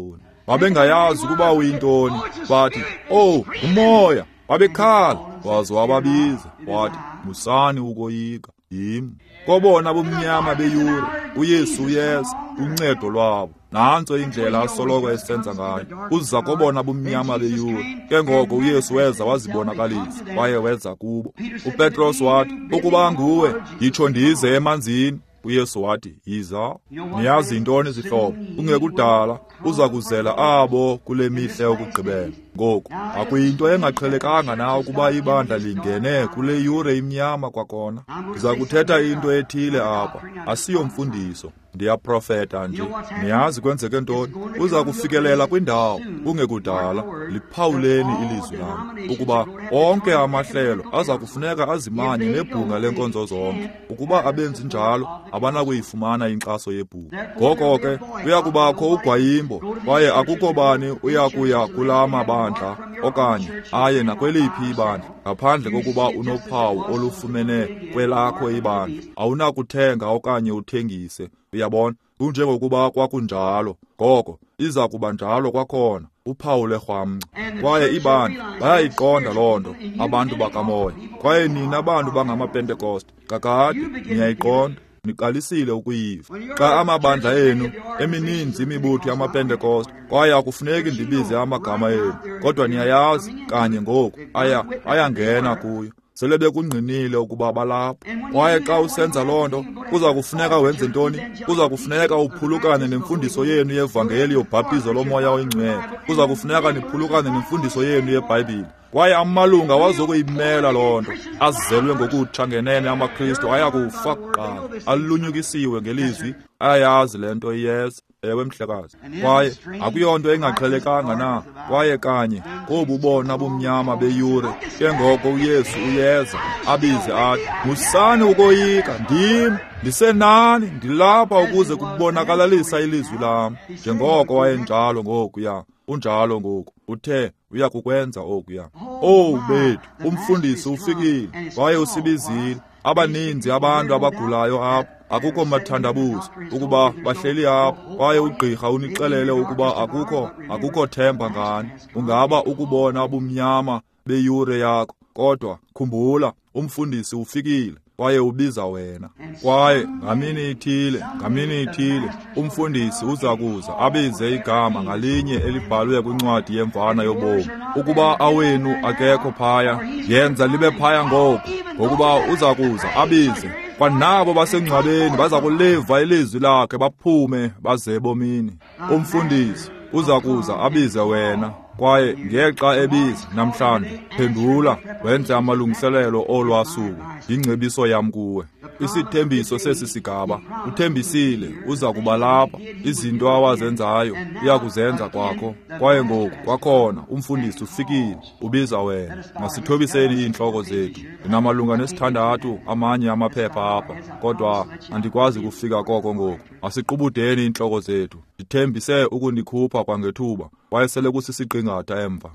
babengayazi ukuba uyintoni. Bathi, "Oh, umoya." Babekhala, waze wababiza, wathi, "Musani ukoyika, yimi." Kobona bumnyama beyure, uYesu uyeza, uncedo lwabo. Nanso indlela asoloko esenza ngayo. Uza kobona bumnyama beyure. Ke ngoko uYesu weza wazibonakalisa, kwaye weza kubo. uPetros wathi, "Ukuba nguwe, yitsho ndize emanzini." uYesu wathi, "Yiza." Niyazi intoni zihlobo? Ungekudala uza kuzela abo kule mihle yokugqibela. Ngoku akuyinto engaqhelekanga na ukuba ibandla lingene kule yure imnyama kwakhona. Ndiza kuthetha into ethile apha, asiyo mfundiso, ndiyaprofeta nje. Niyazi kwenzeke ntoni? Uza kufikelela kwindawo ungekudala, liphawuleni ilizwi lam, ukuba onke amahlelo aza kufuneka azimanye nebhunga lenkonzo zonke. Ukuba abenzi njalo, abanakuyifumana inkxaso yebhunga. Ngoko ke kuyakubakho ugwayimbo, kwaye akukho bani uyakuya kula mabandla okanye aye nakweliphi ibandla ngaphandle kokuba unophawu olufumene kwelakho ibandla. Awunakuthenga okanye uthengise. Uyabona, kunjengokuba kwakunjalo, ngoko iza kuba njalo kwakhona, uphawu lwerhamnca. Kwaye ibandla bayayiqonda loo nto, abantu bakamoya. Kwaye nina abantu bangamaPentekoste, kakade niyayiqonda, niqalisile ukuyiva. Xa amabandla enu emininzi imibutho yamaPentekoste, kwaye akufuneki ndibize amagama enu, kodwa niyayazi kanye ngoku aya ayangena kuyo. Sele bekungqinile ukuba balapha. Kwaye xa usenza loo nto, kuza kufuneka wenze ntoni? Kuza kufuneka uphulukane nemfundiso yenu yevangeli yobhaptizo lomoya oyingcwele. Kuza kufuneka niphulukane nemfundiso yenu yeBhayibhile. Kwaye amalunga wazokuyimela loo nto. Azelwe ngokutsha ngenene amaKristu aya kufa kuqala. Alunyukisiwe ngelizwi, ayayazi le nto iyeza. Ewe mhlekazi, kwaye akuyonto engaqhelekanga na. Kwaye kanye kobu bona bumnyama beyure, ke ngoko uYesu uyeza, abize athi, "Musani ukoyika, ndim, ndisenani, ndilapha ukuze kubonakalisa ilizwi lam." Njengoko wayenjalo ngokuya, unjalo ngoku, uthe uya kukwenza okuya. Oh bethu, umfundisi ufikile, kwaye usibizile. Abaninzi abantu abagulayo apha, akukho mathandabuzo ukuba bahleli apha, kwaye ugqirha unixelele ukuba akukho akukho themba ngani. Ungaba ukubona ubumnyama beyure yakho, kodwa khumbula, umfundisi ufikile, kwaye ubiza wena. Kwaye ngamini ithile, ngamini ithile, umfundisi uza kuza abize igama ngalinye elibhalwe kwincwadi yemvana yobomi. Ukuba awenu akekho phaya, yenza libe phaya ngoku, ngokuba uza kuza abize. Kwanabo basengcwabeni baza kuliva ilizwi lakhe baphume baze ebomini. Umfundisi uza kuza abize wena, kwaye ngexa ebiza namhlanje, phendula wenze amalungiselelo olwasuku. Ingcebiso yam kuwe, isithembiso sesi sigaba, uthembisile uza kuba lapha. Izinto awazenzayo uyakuzenza kwakho, kwaye ngoku kwakhona umfundisi ufikile, ubiza wena. Masithobiseni iintloko zethu. Ndinamalunga nesithandathu amanye amaphepha apha, kodwa andikwazi kufika koko ngoku. Asiqubudeni iintloko zethu. Ndithembise ukundikhupha kwangethuba, kwaye sele kusisiqingatha emva.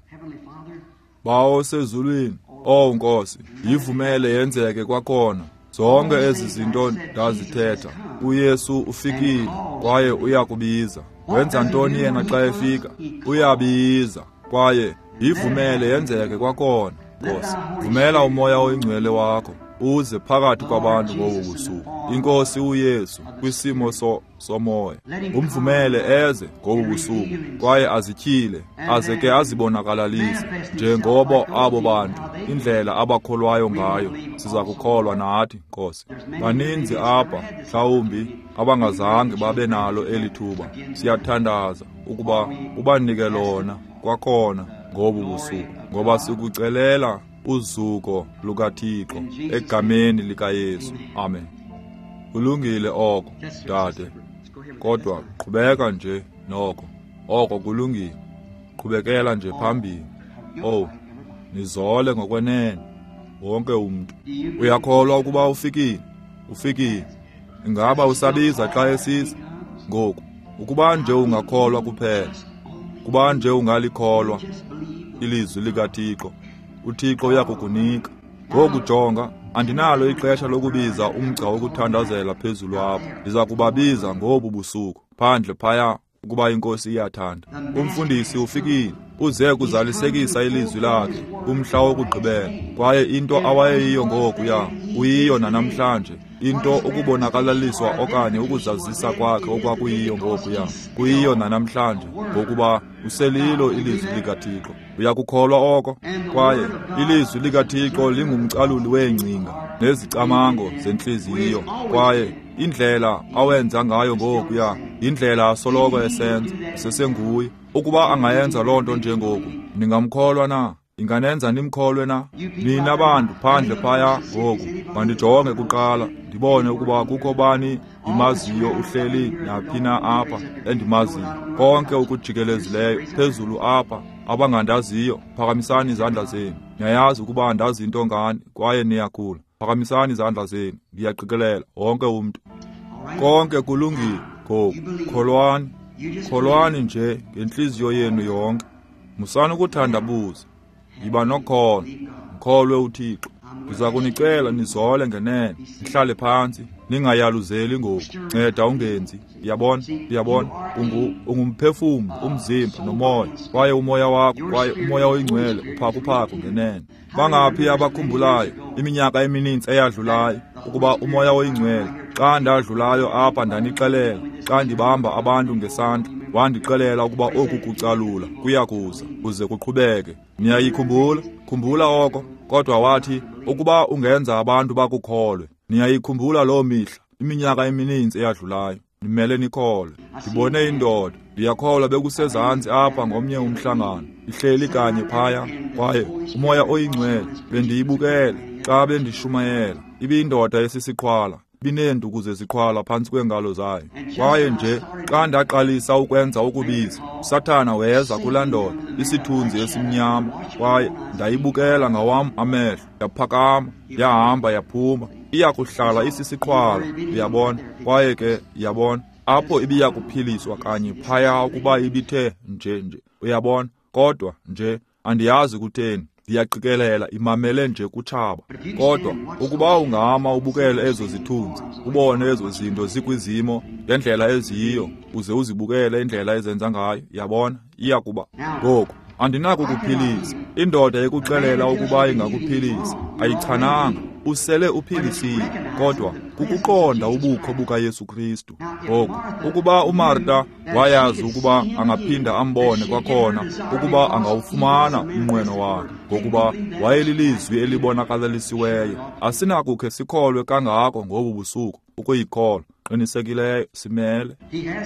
Bawo sezulwini, oh Nkosi, yivumele yenzeke kwakhona. Zonke ezi zinto ndazithetha. uYesu ufikile, kwaye uyakubiza. Wenza ntoni yena xa efika? Uyabiza, kwaye yivumele yenzeke kwakhona. Nkosi, vumela umoya oyingcwele wakho uze phakathi kwabantu ngobu busuku. Inkosi uYesu kwisimo so somoya, umvumele eze ngobu busuku, kwaye azityhile, aze ke azibonakalise njengoba abo bantu indlela abakholwayo ngayo siza kukholwa nathi. Nkosi, baninzi apha mhlawumbi abangazange babe nalo elithuba. Siyathandaza ukuba ubanike lona kwakhona ngobu busuku, ngoba sikucelela uzuko lukaThixo egameni likaYesu. Amen. Kulungile oko, dade, kodwa qhubeka nje noko. Oko kulungile. Qhubekela nje phambili. Oh, nizole ngokwenene wonke umuntu. Uyakholwa ukuba ufikile? Ufikile. Ingaba usabiza xa esiza? Ngoku, ukuba nje ungakholwa kuphela, kuba nje ungalikholwa ilizwi likaThixo, uThixo uyakukunika. Ngoku jonga, andinalo ixesha lokubiza umgca wokuthandazela phezulu apha. Ndiza kubabiza ngobu busuku, phandle phaya ukuba inkosi iyathanda. Umfundisi ufikile, uze kuzalisekisa ilizwi lakhe umhla wokugqibela, kwaye into awayeyiyo ngokuya uyiyo nanamhlanje, into ukubonakaliswa okanye ukuzazisa kwakhe okwakuyiyo ngokuya kuyiyo nanamhlanje, ngokuba uselilo ilizwi likaThixo. Uyakukholwa oko? Kwaye ilizwi likaThixo lingumcaluli weengcinga nezicamango zenhliziyo, kwaye indlela awenza ngayo ngokuya indlela asoloko esenza sesenguye. Ukuba angayenza loo nto njengoku, ningamkholwa na? Inganenza nimkholwe na? Nina bantu phandle phaya ngoku, mandijonge kuqala ndibone ukuba kukho bani imaziyo uhleli naphi na apha endimaziyo. Konke ukujikelezileyo phezulu apha abangandaziyo, phakamisani izandla zenu. Niyayazi ukuba andazi into ngani, kwaye niyakhula. Phakamisani izandla zenu, ndiyaqikelela wonke umntu. Konke kulungile ngoku, kholwani. Kholwani nje ngenhliziyo yenu yonke. Musani ukuthandabuza. Yiba nokholo, mkholwe uThixo. Ndiza kunicela nizole ngenene, nihlale phansi, ningayaluzeli ngoku. Nceda ungenzi. Uyabona? Uyabona? Ungu ungumphefumlo, umzimba nomoya, kwaye umoya wakho, kwaye umoya oyingcwele uphakuphako ngenene. Bangaphi abakhumbulayo iminyaka emininzi eyadlulayo ukuba umoya oyingcwele xa ndadlulayo apha ndanixelela, xa ndibamba abantu ngesandla, wandixelela ukuba oku kucalula kuyakuza kuze kuqhubeke. Niyayikhumbula? Khumbula oko. Kodwa wathi ukuba ungenza abantu bakukholwe. Niyayikhumbula loo mihla, iminyaka emininzi eyadlulayo. Nimele nikholwe. Ndibone indoda, ndiyakholwa bekusezantsi apha ngomnye umhlangano, ihleli kanye phaya, kwaye umoya oyingcwele bendiyibukele xa bendishumayela. Ibiyindoda esisiqhwala, bineenduku zeziqhwala phantsi kwengalo zayo. Kwaye nje xa ndaqalisa ukwenza ukubiza, uSathana weza kulaa ndoda, isithunzi esimnyama, kwaye ndayibukela ngawam amehlo, yaphakama, yahamba yaphuma, iyakuhlala isisiqhwala. Uyabona? Kwaye ke yabona, apho ibiya kuphiliswa kanye phaya ukuba ibithe nje nje. Uyabona? Kodwa nje andiyazi kutheni, ndiyaqikelela imamele nje kutshaba. Kodwa ukuba ungama ubukele ezo zithunzi, ubone ezo zinto zikwizimo ngendlela eziyiyo, uze uzibukele indlela ezenza ngayo, yabona, iyakuba ngoku andinakukuphilisa. Indoda ekuxelela ukuba ingakuphilisa ayichananga, usele uphilisile, kodwa kukuqonda ubukho bukaYesu Kristu. Ngoku ukuba uMarta wayazi ukuba angaphinda ambone kwakhona, ukuba angawufumana umnqweno wakhe, ngokuba wayelilizwi elibonakalisiweyo, asinakukhe sikholwe kangako ngobu busuku ukuyikholwa. Qinisekileyo simele.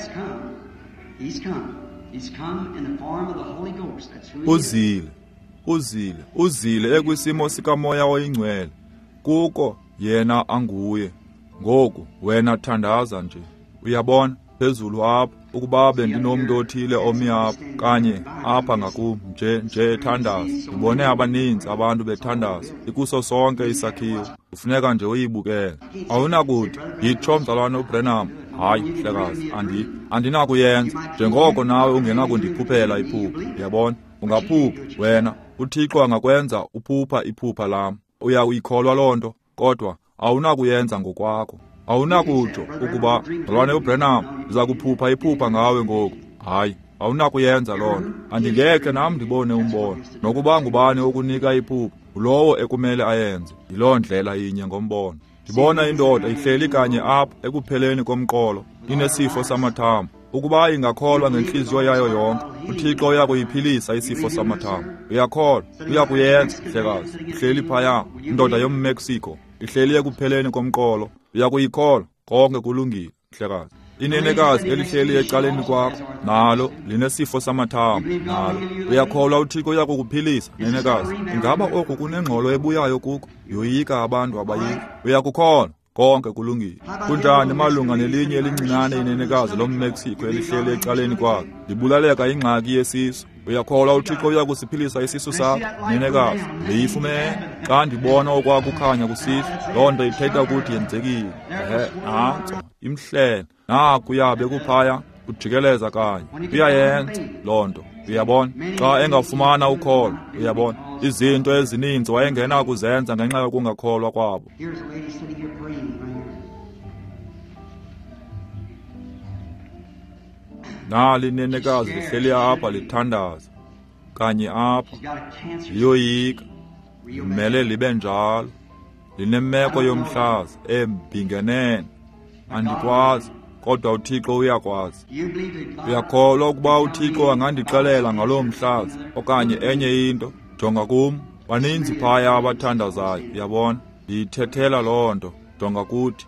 Uzile, uzile, uzile ekwisimo sikamoya oyingcwele. Kuko yena anguye. Ngoku wena thandaza nje. Uyabona phezulu apha ukuba bendinomntu othile omi apha kanye apha ngakum nje nje thandaza. Ndibone abaninzi abantu bethandaza ikuso sonke isakhiwo. Kufuneka nje uyibukele. Awunakuthi yitsho mzalwane uBrenham, hayi mhlekazi, andi andinakuyenza njengoko nawe ungenakundiphuphela iphupha. Uyabona? Ungaphupha wena, uThixo angakwenza uphupha iphupha lam. Uya uyikholwa loo nto, kodwa awunakuyenza ngokwakho. Awunakutsho ukuba mzalwane uBrenham ndiza kuphupha iphupha ngawe ngoku. Hayi, awunakuyenza loo nto. Andingekhe nam ndibone umbono. Nokuba ngubani okunika iphupha, ulowo ekumele ayenze. Yiloo ndlela inye ngombono. Ndibona indoda ihleli kanye apha ekupheleni komqolo, inesifo samathambo. Ukuba ingakholwa ngenhliziyo yayo yonke, uThixo uyakuyiphilisa isifo samathambo. Uyakholwa? Uyakuyenza, mhlekazi. Ihleli phaya, indoda yomMexico, ihleli ekupheleni komqolo. Uyakuyikholwa? Konke kulungile, mhlekazi. Inenekazi elihleli ecaleni kwakho, nalo linesifo samathambo, nalo. Uyakholwa uThixo uyakukuphilisa, nenekazi? Ingaba oku kunengxolo ebuyayo kuko? Yoyika abantu abayiki. Uyakukholwa? Konke kulungile. Kunjani malunga nelinye elincinane inenekazi lomMexico elihleli ecaleni kwakho, libulaleka ingxaki yesisu? Uyakholwa uThixo uyakusiphilisa isisu sakho, nenekazi? Liyifumene. Xa ndibona okwakukhanya kusihla, loo nto ithetha ukuthi yenzekile. Ehe, nantso imhlele, naku yabe kuphaya kujikeleza kanye. Uyayenza loo nto. Uyabona? Xa engafumana ukholo, uyabona, izinto ezininzi wayengena kuzenza ngenxa yokungakholwa kwabo. nali nenekazi lihleli apha lithandaza kanye apha liyoyika limele libe njalo linemeko yomhlaza embingenene andikwazi kodwa uThixo uyakwazi. Uyakholwa ukuba uThixo angandixelela ngaloo mhlaza okanye enye into? Jonga kum, baninzi phaya abathandazayo, uyabona? Ndiyithethela loo nto, jonga kuthi.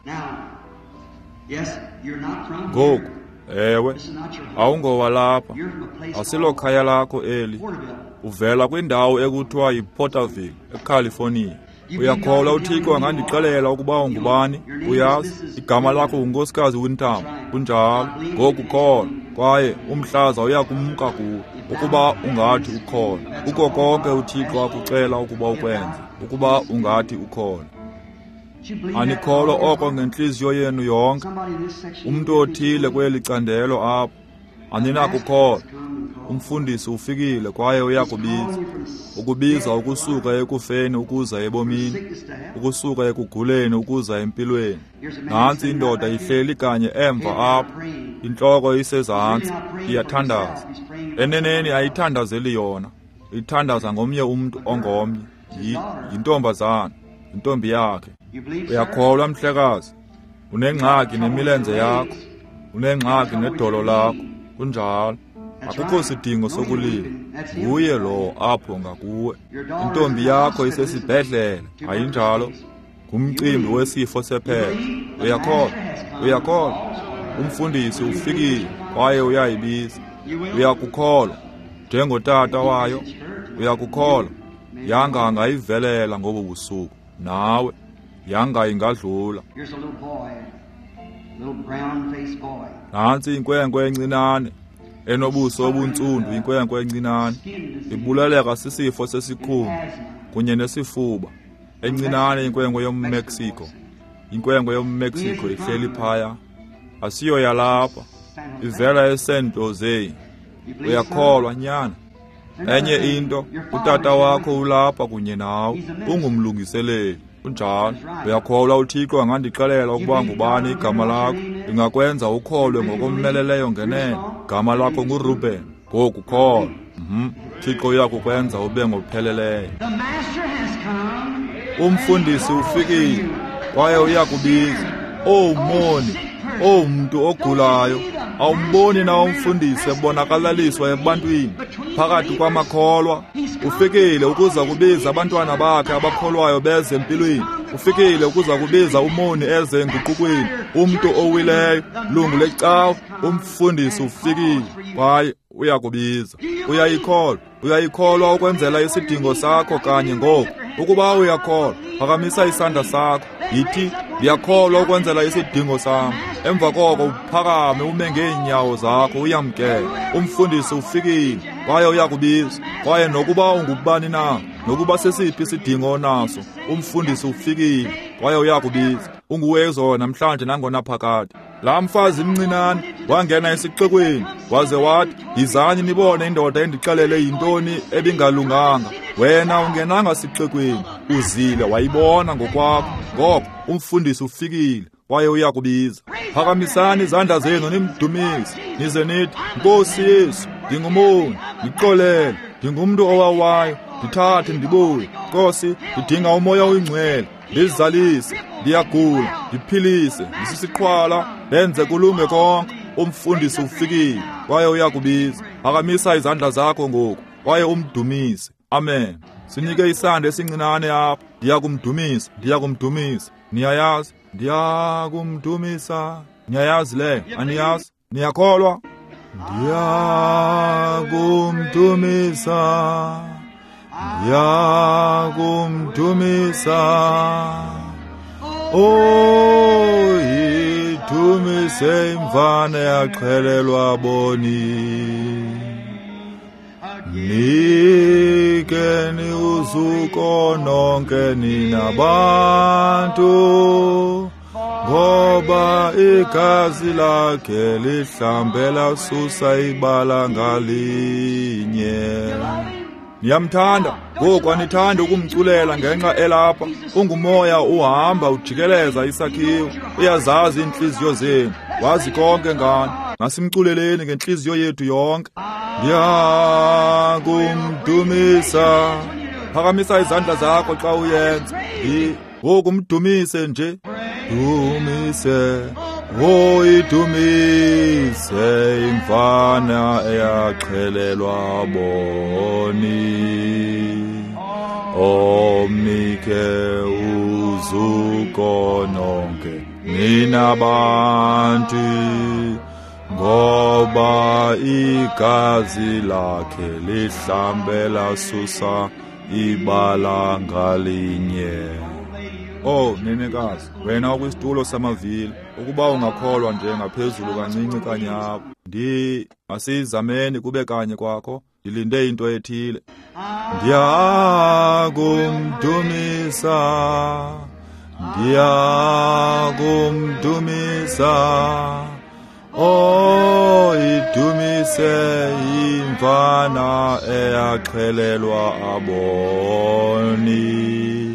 Ngoku, ewe, awungowalapha, asilo khaya lakho eli, uvela kwindawo ekuthiwa yiPorterville, eCalifornia. Uyakholwa uThixo angandixelela ukuba ungubani? Uyazi, igama lakho uNkosikazi Windham, kunjalo. Ngoku kholwa, kwaye umhlaza uyakumka kuwo, ukuba ungathi ukhona. Uko konke uThixo akucela ukuba ukwenze, ukuba ungathi ukhona. Anikholwa oko ngenhliziyo yenu yonke. Umuntu othile kweli candelo apho, aninakukholwa. Umfundisi ufikile kwaye uyakubiza. Ukubiza ukusuka ekufeni ukuza ebomini, ukusuka ekuguleni ukuza empilweni. Nansi indoda ihleli kanye emva apha, inhloko isezantsi, iyathandaza. Eneneni ayithandazeli yona, ithandaza ngomnye umuntu ongomnye, yintombazana, intombi yakhe. Uyakholwa mhlekazi, unengxaki nemilenze yakho, unengxaki nedolo lakho, kunjalo. Akukho sidingo sokulila, nguye lo apho ngakuwe. Intombi yakho isesibhedlele, ayinjalo? Ngumcimbi wesifo sephepha. Uyakholwa, uyakholwa. Umfundisi ufikile kwaye uyayibiza. Uyakukholwa, njengotata wayo, uyakukholwa. Yanga angayivelela ngobu busuku, nawe, yanga ingadlula. Nansi inkwenkwe encinane, enobuso obuntsundu, inkwenkwe encinane, ibulaleka sisifo sesikhumba kunye nesifuba. Encinane inkwenkwe yomMexico, inkwenkwe yomMexico ihleli phaya, asiyo yalapha, ivela eSan Jose. Uyakholwa nyana? Enye into, utata wakho ulapha kunye nawe, ungumlungiseleli, kunjalo. Uyakholwa uThixo angandixelela ukuba ngubani igama lakho? Ingakwenza ukholwe ngokommeleleyo ngenene. Igama lakho nguRuben. Ngoku kholwa. Mhm. Thixo uyakukwenza ube ngopheleleyo. Umfundisi ufikile kwaye uyakubiza. Oh moni, oh muntu ogulayo. Awumboni na umfundisi ebonakaliswa ebantwini phakathi kwamakholwa? Ufikile ukuza kubiza abantwana bakhe abakholwayo beze empilweni. Ufikile ukuza kubiza umoni eze nguqukwini, umuntu owileyo, lungu lecawa. Umfundisi ufikile kwaye uyakubiza. Uyayikholwa, uyayikholwa ukwenzela isidingo sakho kanye ngoku. Ukuba uyakholwa, phakamisa isandla sakho, yithi ndiyakholwa ukwenzela isidingo sami. Emva koko uphakame ume ngeenyawo zakho uyamkele. Umfundisi ufikile kwaye uyakubiza. Kwaye nokuba ungubani na, nokuba sesiphi isidingo onaso, umfundisi ufikile kwaye uyakubiza. Unguwe zona namhlanje nangona phakade. La mfazi mncinane wangena esixekweni waze wathi, "Yizani nibone indoda endixelele yintoni ebingalunganga." Wena ungenanga sixekweni, uzile wayibona ngokwakho. Ngoko umfundisi ufikile kwaye uyakubiza. Phakamisani izandla zenu nimdumise, nize nithi, "Nkosi Yesu, ndingumoni, ndixolele, ndingumuntu owawayo, ndithathe ndibuye. Nkosi, ndidinga umoya oyingcwele, ndizalise, ndiyagula, ndiphilise, ndisisiqhwala, lenze kulunge konke." Umfundisi ufikile kwaye uyakubiza. Phakamisa izandla zakho ngoku kwaye umdumise. Amen. Sinike isandla esincinane apha. Ndiyakumdumisa, ndiyakumdumisa. Niyayazi? Ndiyakumdumisa. Niyayazi le? Aniyazi? Niyakholwa? Ndiyakumdumisa. Ndiyakumdumisa. Oh, idumise imvane yaqhelelwa boni. Nikeni uzuko nonke ninabantu, ngoba igazi lakhe lihlambela susa ibala ngalinye. Niyamthanda, ngoku anithanda ukumculela ngenxa elapha. Ungumoya uhamba ujikeleza isakhiwo, uyazazi inhliziyo zenu. wazi konke ngani. Ngasimculeleni ngenhliziyo yethu yonke. Ngiyakumdumisa. Phakamisa izandla zakho xa uyenza. Ngokumdumise nje. Dumise. Oh, idumise imfana eyaqhelelwa boni. Omnike uzuko nonke nina bantu, ngoba igazi lakhe lihlambe lasusa ibala ngalinye. Oh nenekazi, wena okwisitulo samavili, ukuba ungakholwa nje ngaphezulu kancinci kanyabo. Ndi asizameni kube kanye kwakho, ndilinde into ethile. Ndiyakumdumisa, ndiyakumdumisa. Oh, idumise imfana eyaqhelelwa aboni.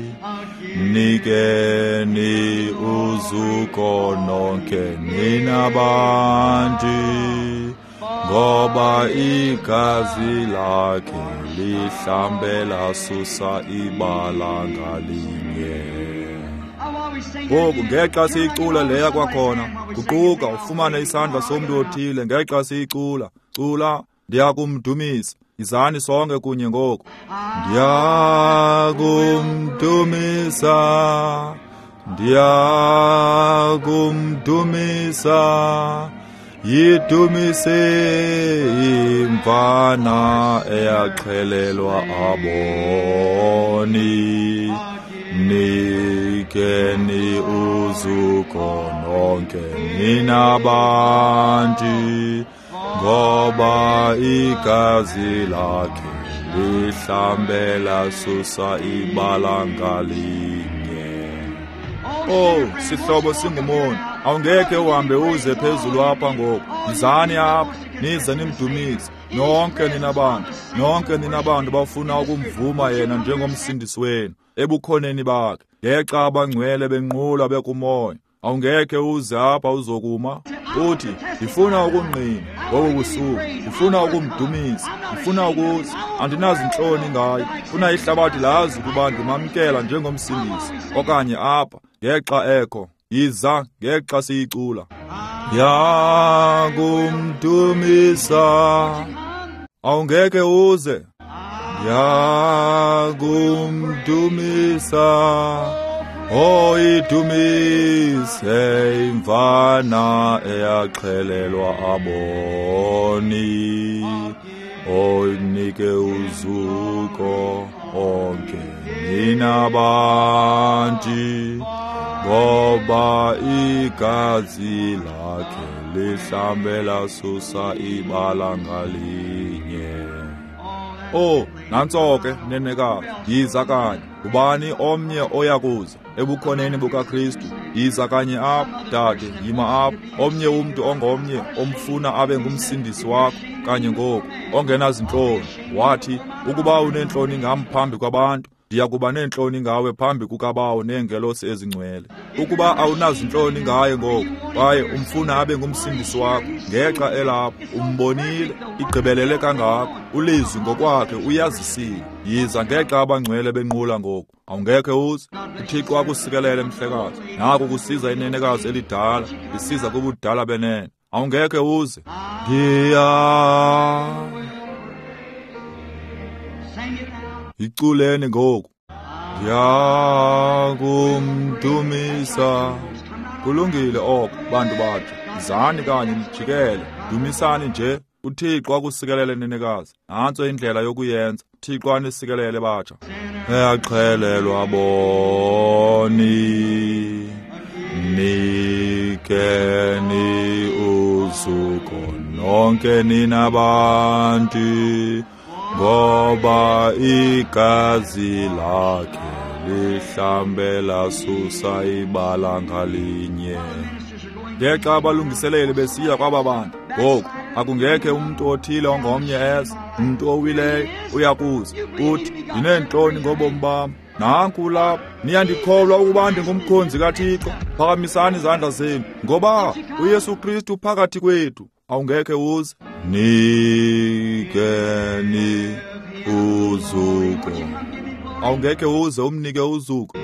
Nikeni uzuko nonke nina bantu, ngoba igazi lakhe lihlambe lasusa ibala ngalinye. Ngoku ngexa siyicula leya kwakhona, kuquka ufumane isandla somntu othile ngexa siyicula. Cula, ndiyakumdumisa. Izani sonke kunye ngoku. Ndiyakumdumisa, ndiyakumdumisa. Yidumise imfana eyaqhelelwa aboni. Nikeni uzuko nonke nina bantu, ngoba igazi lakhe lihlambe lasusa ibala ngalinye. Oh, sihlobo singumoni, awungeke uhambe uze phezulu apha ngoku. Izani apha, nize nimdumise. Nonke nina bantu, nonke nina bantu bafuna ukumvuma yena njengomsindisi wenu ebukhoneni bakhe, ngexa abangcwele benqula bekumoya. Awungeke uze apha uzokuma uthi ngifuna ukungqina ngoku busuku, ngifuna ukumdumisa, ngifuna ukuthi andinazi inhloni ngaye. Funa ihlabathi lazi ukuba ndimamkela njengomsindisi. Okanye apha ngexa ekho, yiza ngexa siyicula. Ndiyakumdumisa, awungeke uze. Ndiyakumdumisa. Oh, idumise imfana eyaqhelelwa aboni. Oh, nike uzuko onke nina bantu, ngoba igazi lakhe lihlambe lasusa ibala ngalinye. Oh, nanso-ke nenekazi, yiza kanye. Ubani omnye oyakuza ebukhoneni bukaKristu? Yiza kanye apha, dade, yima apha. Omnye umuntu ongomnye omfuna abe ngumsindisi wakho kanye ngoku, ongenazintloni. Wathi, ukuba unentloni ngam phambi kwabantu, ndiyakuba nentloni ngawe phambi kukaBawo neengelosi ezingcwele. Ukuba awunazintloni ngaye ngoku, kwaye umfuna abe ngumsindisi wakho, ngexa elapho umbonile, igqibelele kangako, ulizwi ngokwakhe uyazisile. Yiza ngexa abangcwele benqula ngoku. Awungeke uze, uThixo akusikelele mhlekazi. Naku kusiza inenekazi elidala, lisiza kubudala benene. Awungeke uze. Ndiya iculeni ngoku. Ndiyakumdumisa. Kulungile oko bantu bathi, izani kanye nijikele, dumisani nje. uThixo akusikelele nenekazi. Nanso indlela yokuyenza. uThixo anisikelele batsha. Eyaqhelelwa boni, nikeni uzuko nonke nina bantu, ngoba igazi lakhe lihlambe lasusa ibala ngalinye. Ngexa abalungiseleli besiya kwaba bantu, ngoku akungeke umuntu othile ongomnye eza, umuntu owileyo uyakuza uthi, ndinentloni ngobomi bam, nanku lapha. Niyandikholwa ukuba ndingumkhonzi kaThixo? Phakamisani izandla zenu, ngoba uYesu Kristu phakathi kwethu awungeke uze. Nikeni uzuko, awungeke uze umnike uzuko.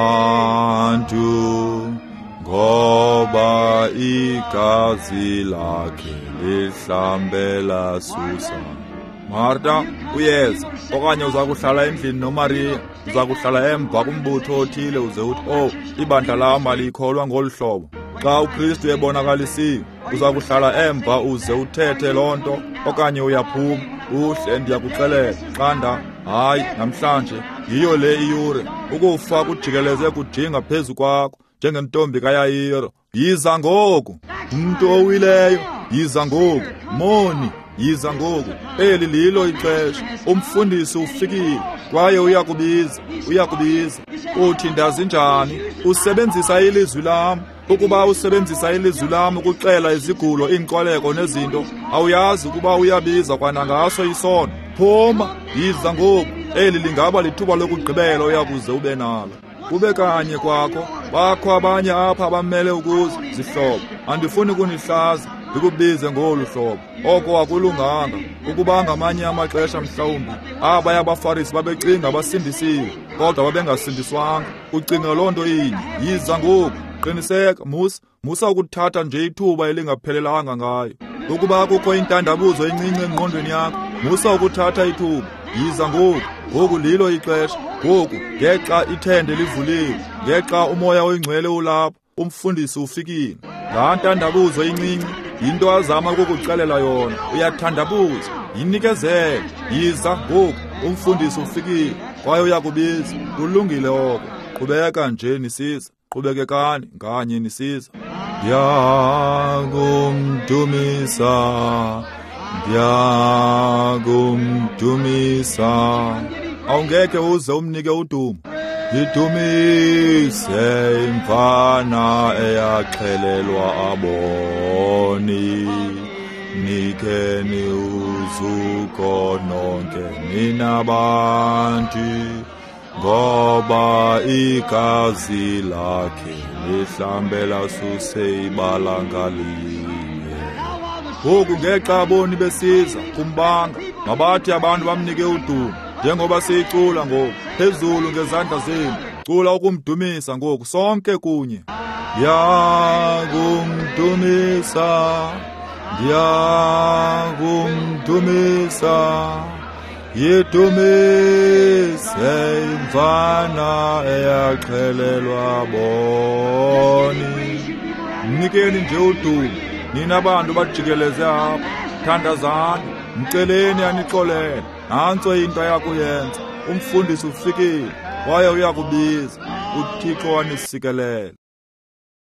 Bantu, ngoba igazi lakhe lihlambela susa. Martha, uyeza okanye uza kuhlala endlini noMaria? Uza kuhlala emva kumbutho othile uze uthi, oh, ibandla lam alikholwa ngolu hlobo. Xa uKristu ebonakalisiwe, uza kuhlala emva uze uthethe loo nto, okanye uyaphuma uhle ndiyakuxelela xanda, hayi namhlanje yiyo le iyure, ukufa kujikeleze kujinga phezu kwakho njengentombi kaYayiro. Yiza ngoku, umntu owileyo, yiza ngoku. Moni, yiza ngoku. Eli lilo ixesha, umfundisi ufikile kwaye uyakubiza, uyakubiza. Uthi ndazi njani? Usebenzisa ilizwi lam. Ukuba usebenzisa ilizwi lam ukuxela izigulo, iinkoleko nezinto, awuyazi ukuba uyabiza kwanangaso isono. Phuma, yiza ngoku. Eli lingaba lithuba lokugqibela uyakuze ube nalo. Kube kanye kwakho, bakho abanye apha abamele ukuze zihlobo. Andifuni kunihlaza ndikubize ngolu hlobo, oko akulunganga. Ukuba ngamanye amaxesha mhlawumbi aba yabaFarisi babecinga basindisiwe, kodwa babengasindiswanga. Ucinga loo nto yini? Yiza ngoku. Qiniseka, musa musa ukuthatha nje ithuba elingaphelelanga ngayo. Ukuba kukho intandabuzo encinci engqondweni yakho, musa ukuthatha ithuba. Yiza ngoku, ngoku lilo ixesha. Ngoku ngexa ithende livuliwe, ngexa umoya oyingcwele ulapho, umfundisi ufikile. Laa ntandabuzo incinci yinto azama ukukuxelela yona. Uyathandabuza, yinikezele. Yiza ngoku, umfundisi ufikile kwaye uyakubiza. Kulungile oko. Qhubeka nje nisiza. Qhubekekani nganye nisiza. Ndiyakumdumisa, ndiyakumdumisa. Awungeke uze umnike udumo. Yidumise imfana eyaxhelelwa aboni. Nikeni uzuko nonke ninabantu, ngoba igazi lakhe lihlambela suse ibala ngalinye. Ngoku ngexa aboni besiza kumbanga, mabathi abantu bamnike udumo, njengoba siyicula ngoku phezulu ngezandla zenu. Cula ukumdumisa ngoku sonke kunye. Ndiyakumdumisa, ndiyakumdumisa. Yidumise imfana eyaxhelelwa boni. Mnikeni nje udumo, nina abantu bajikeleze apha. Thandazani, mceleni anixolele. Nantso into yakuyenza. Umfundisi ufikile kwaye uyakubiza. uThixo wanisikelele.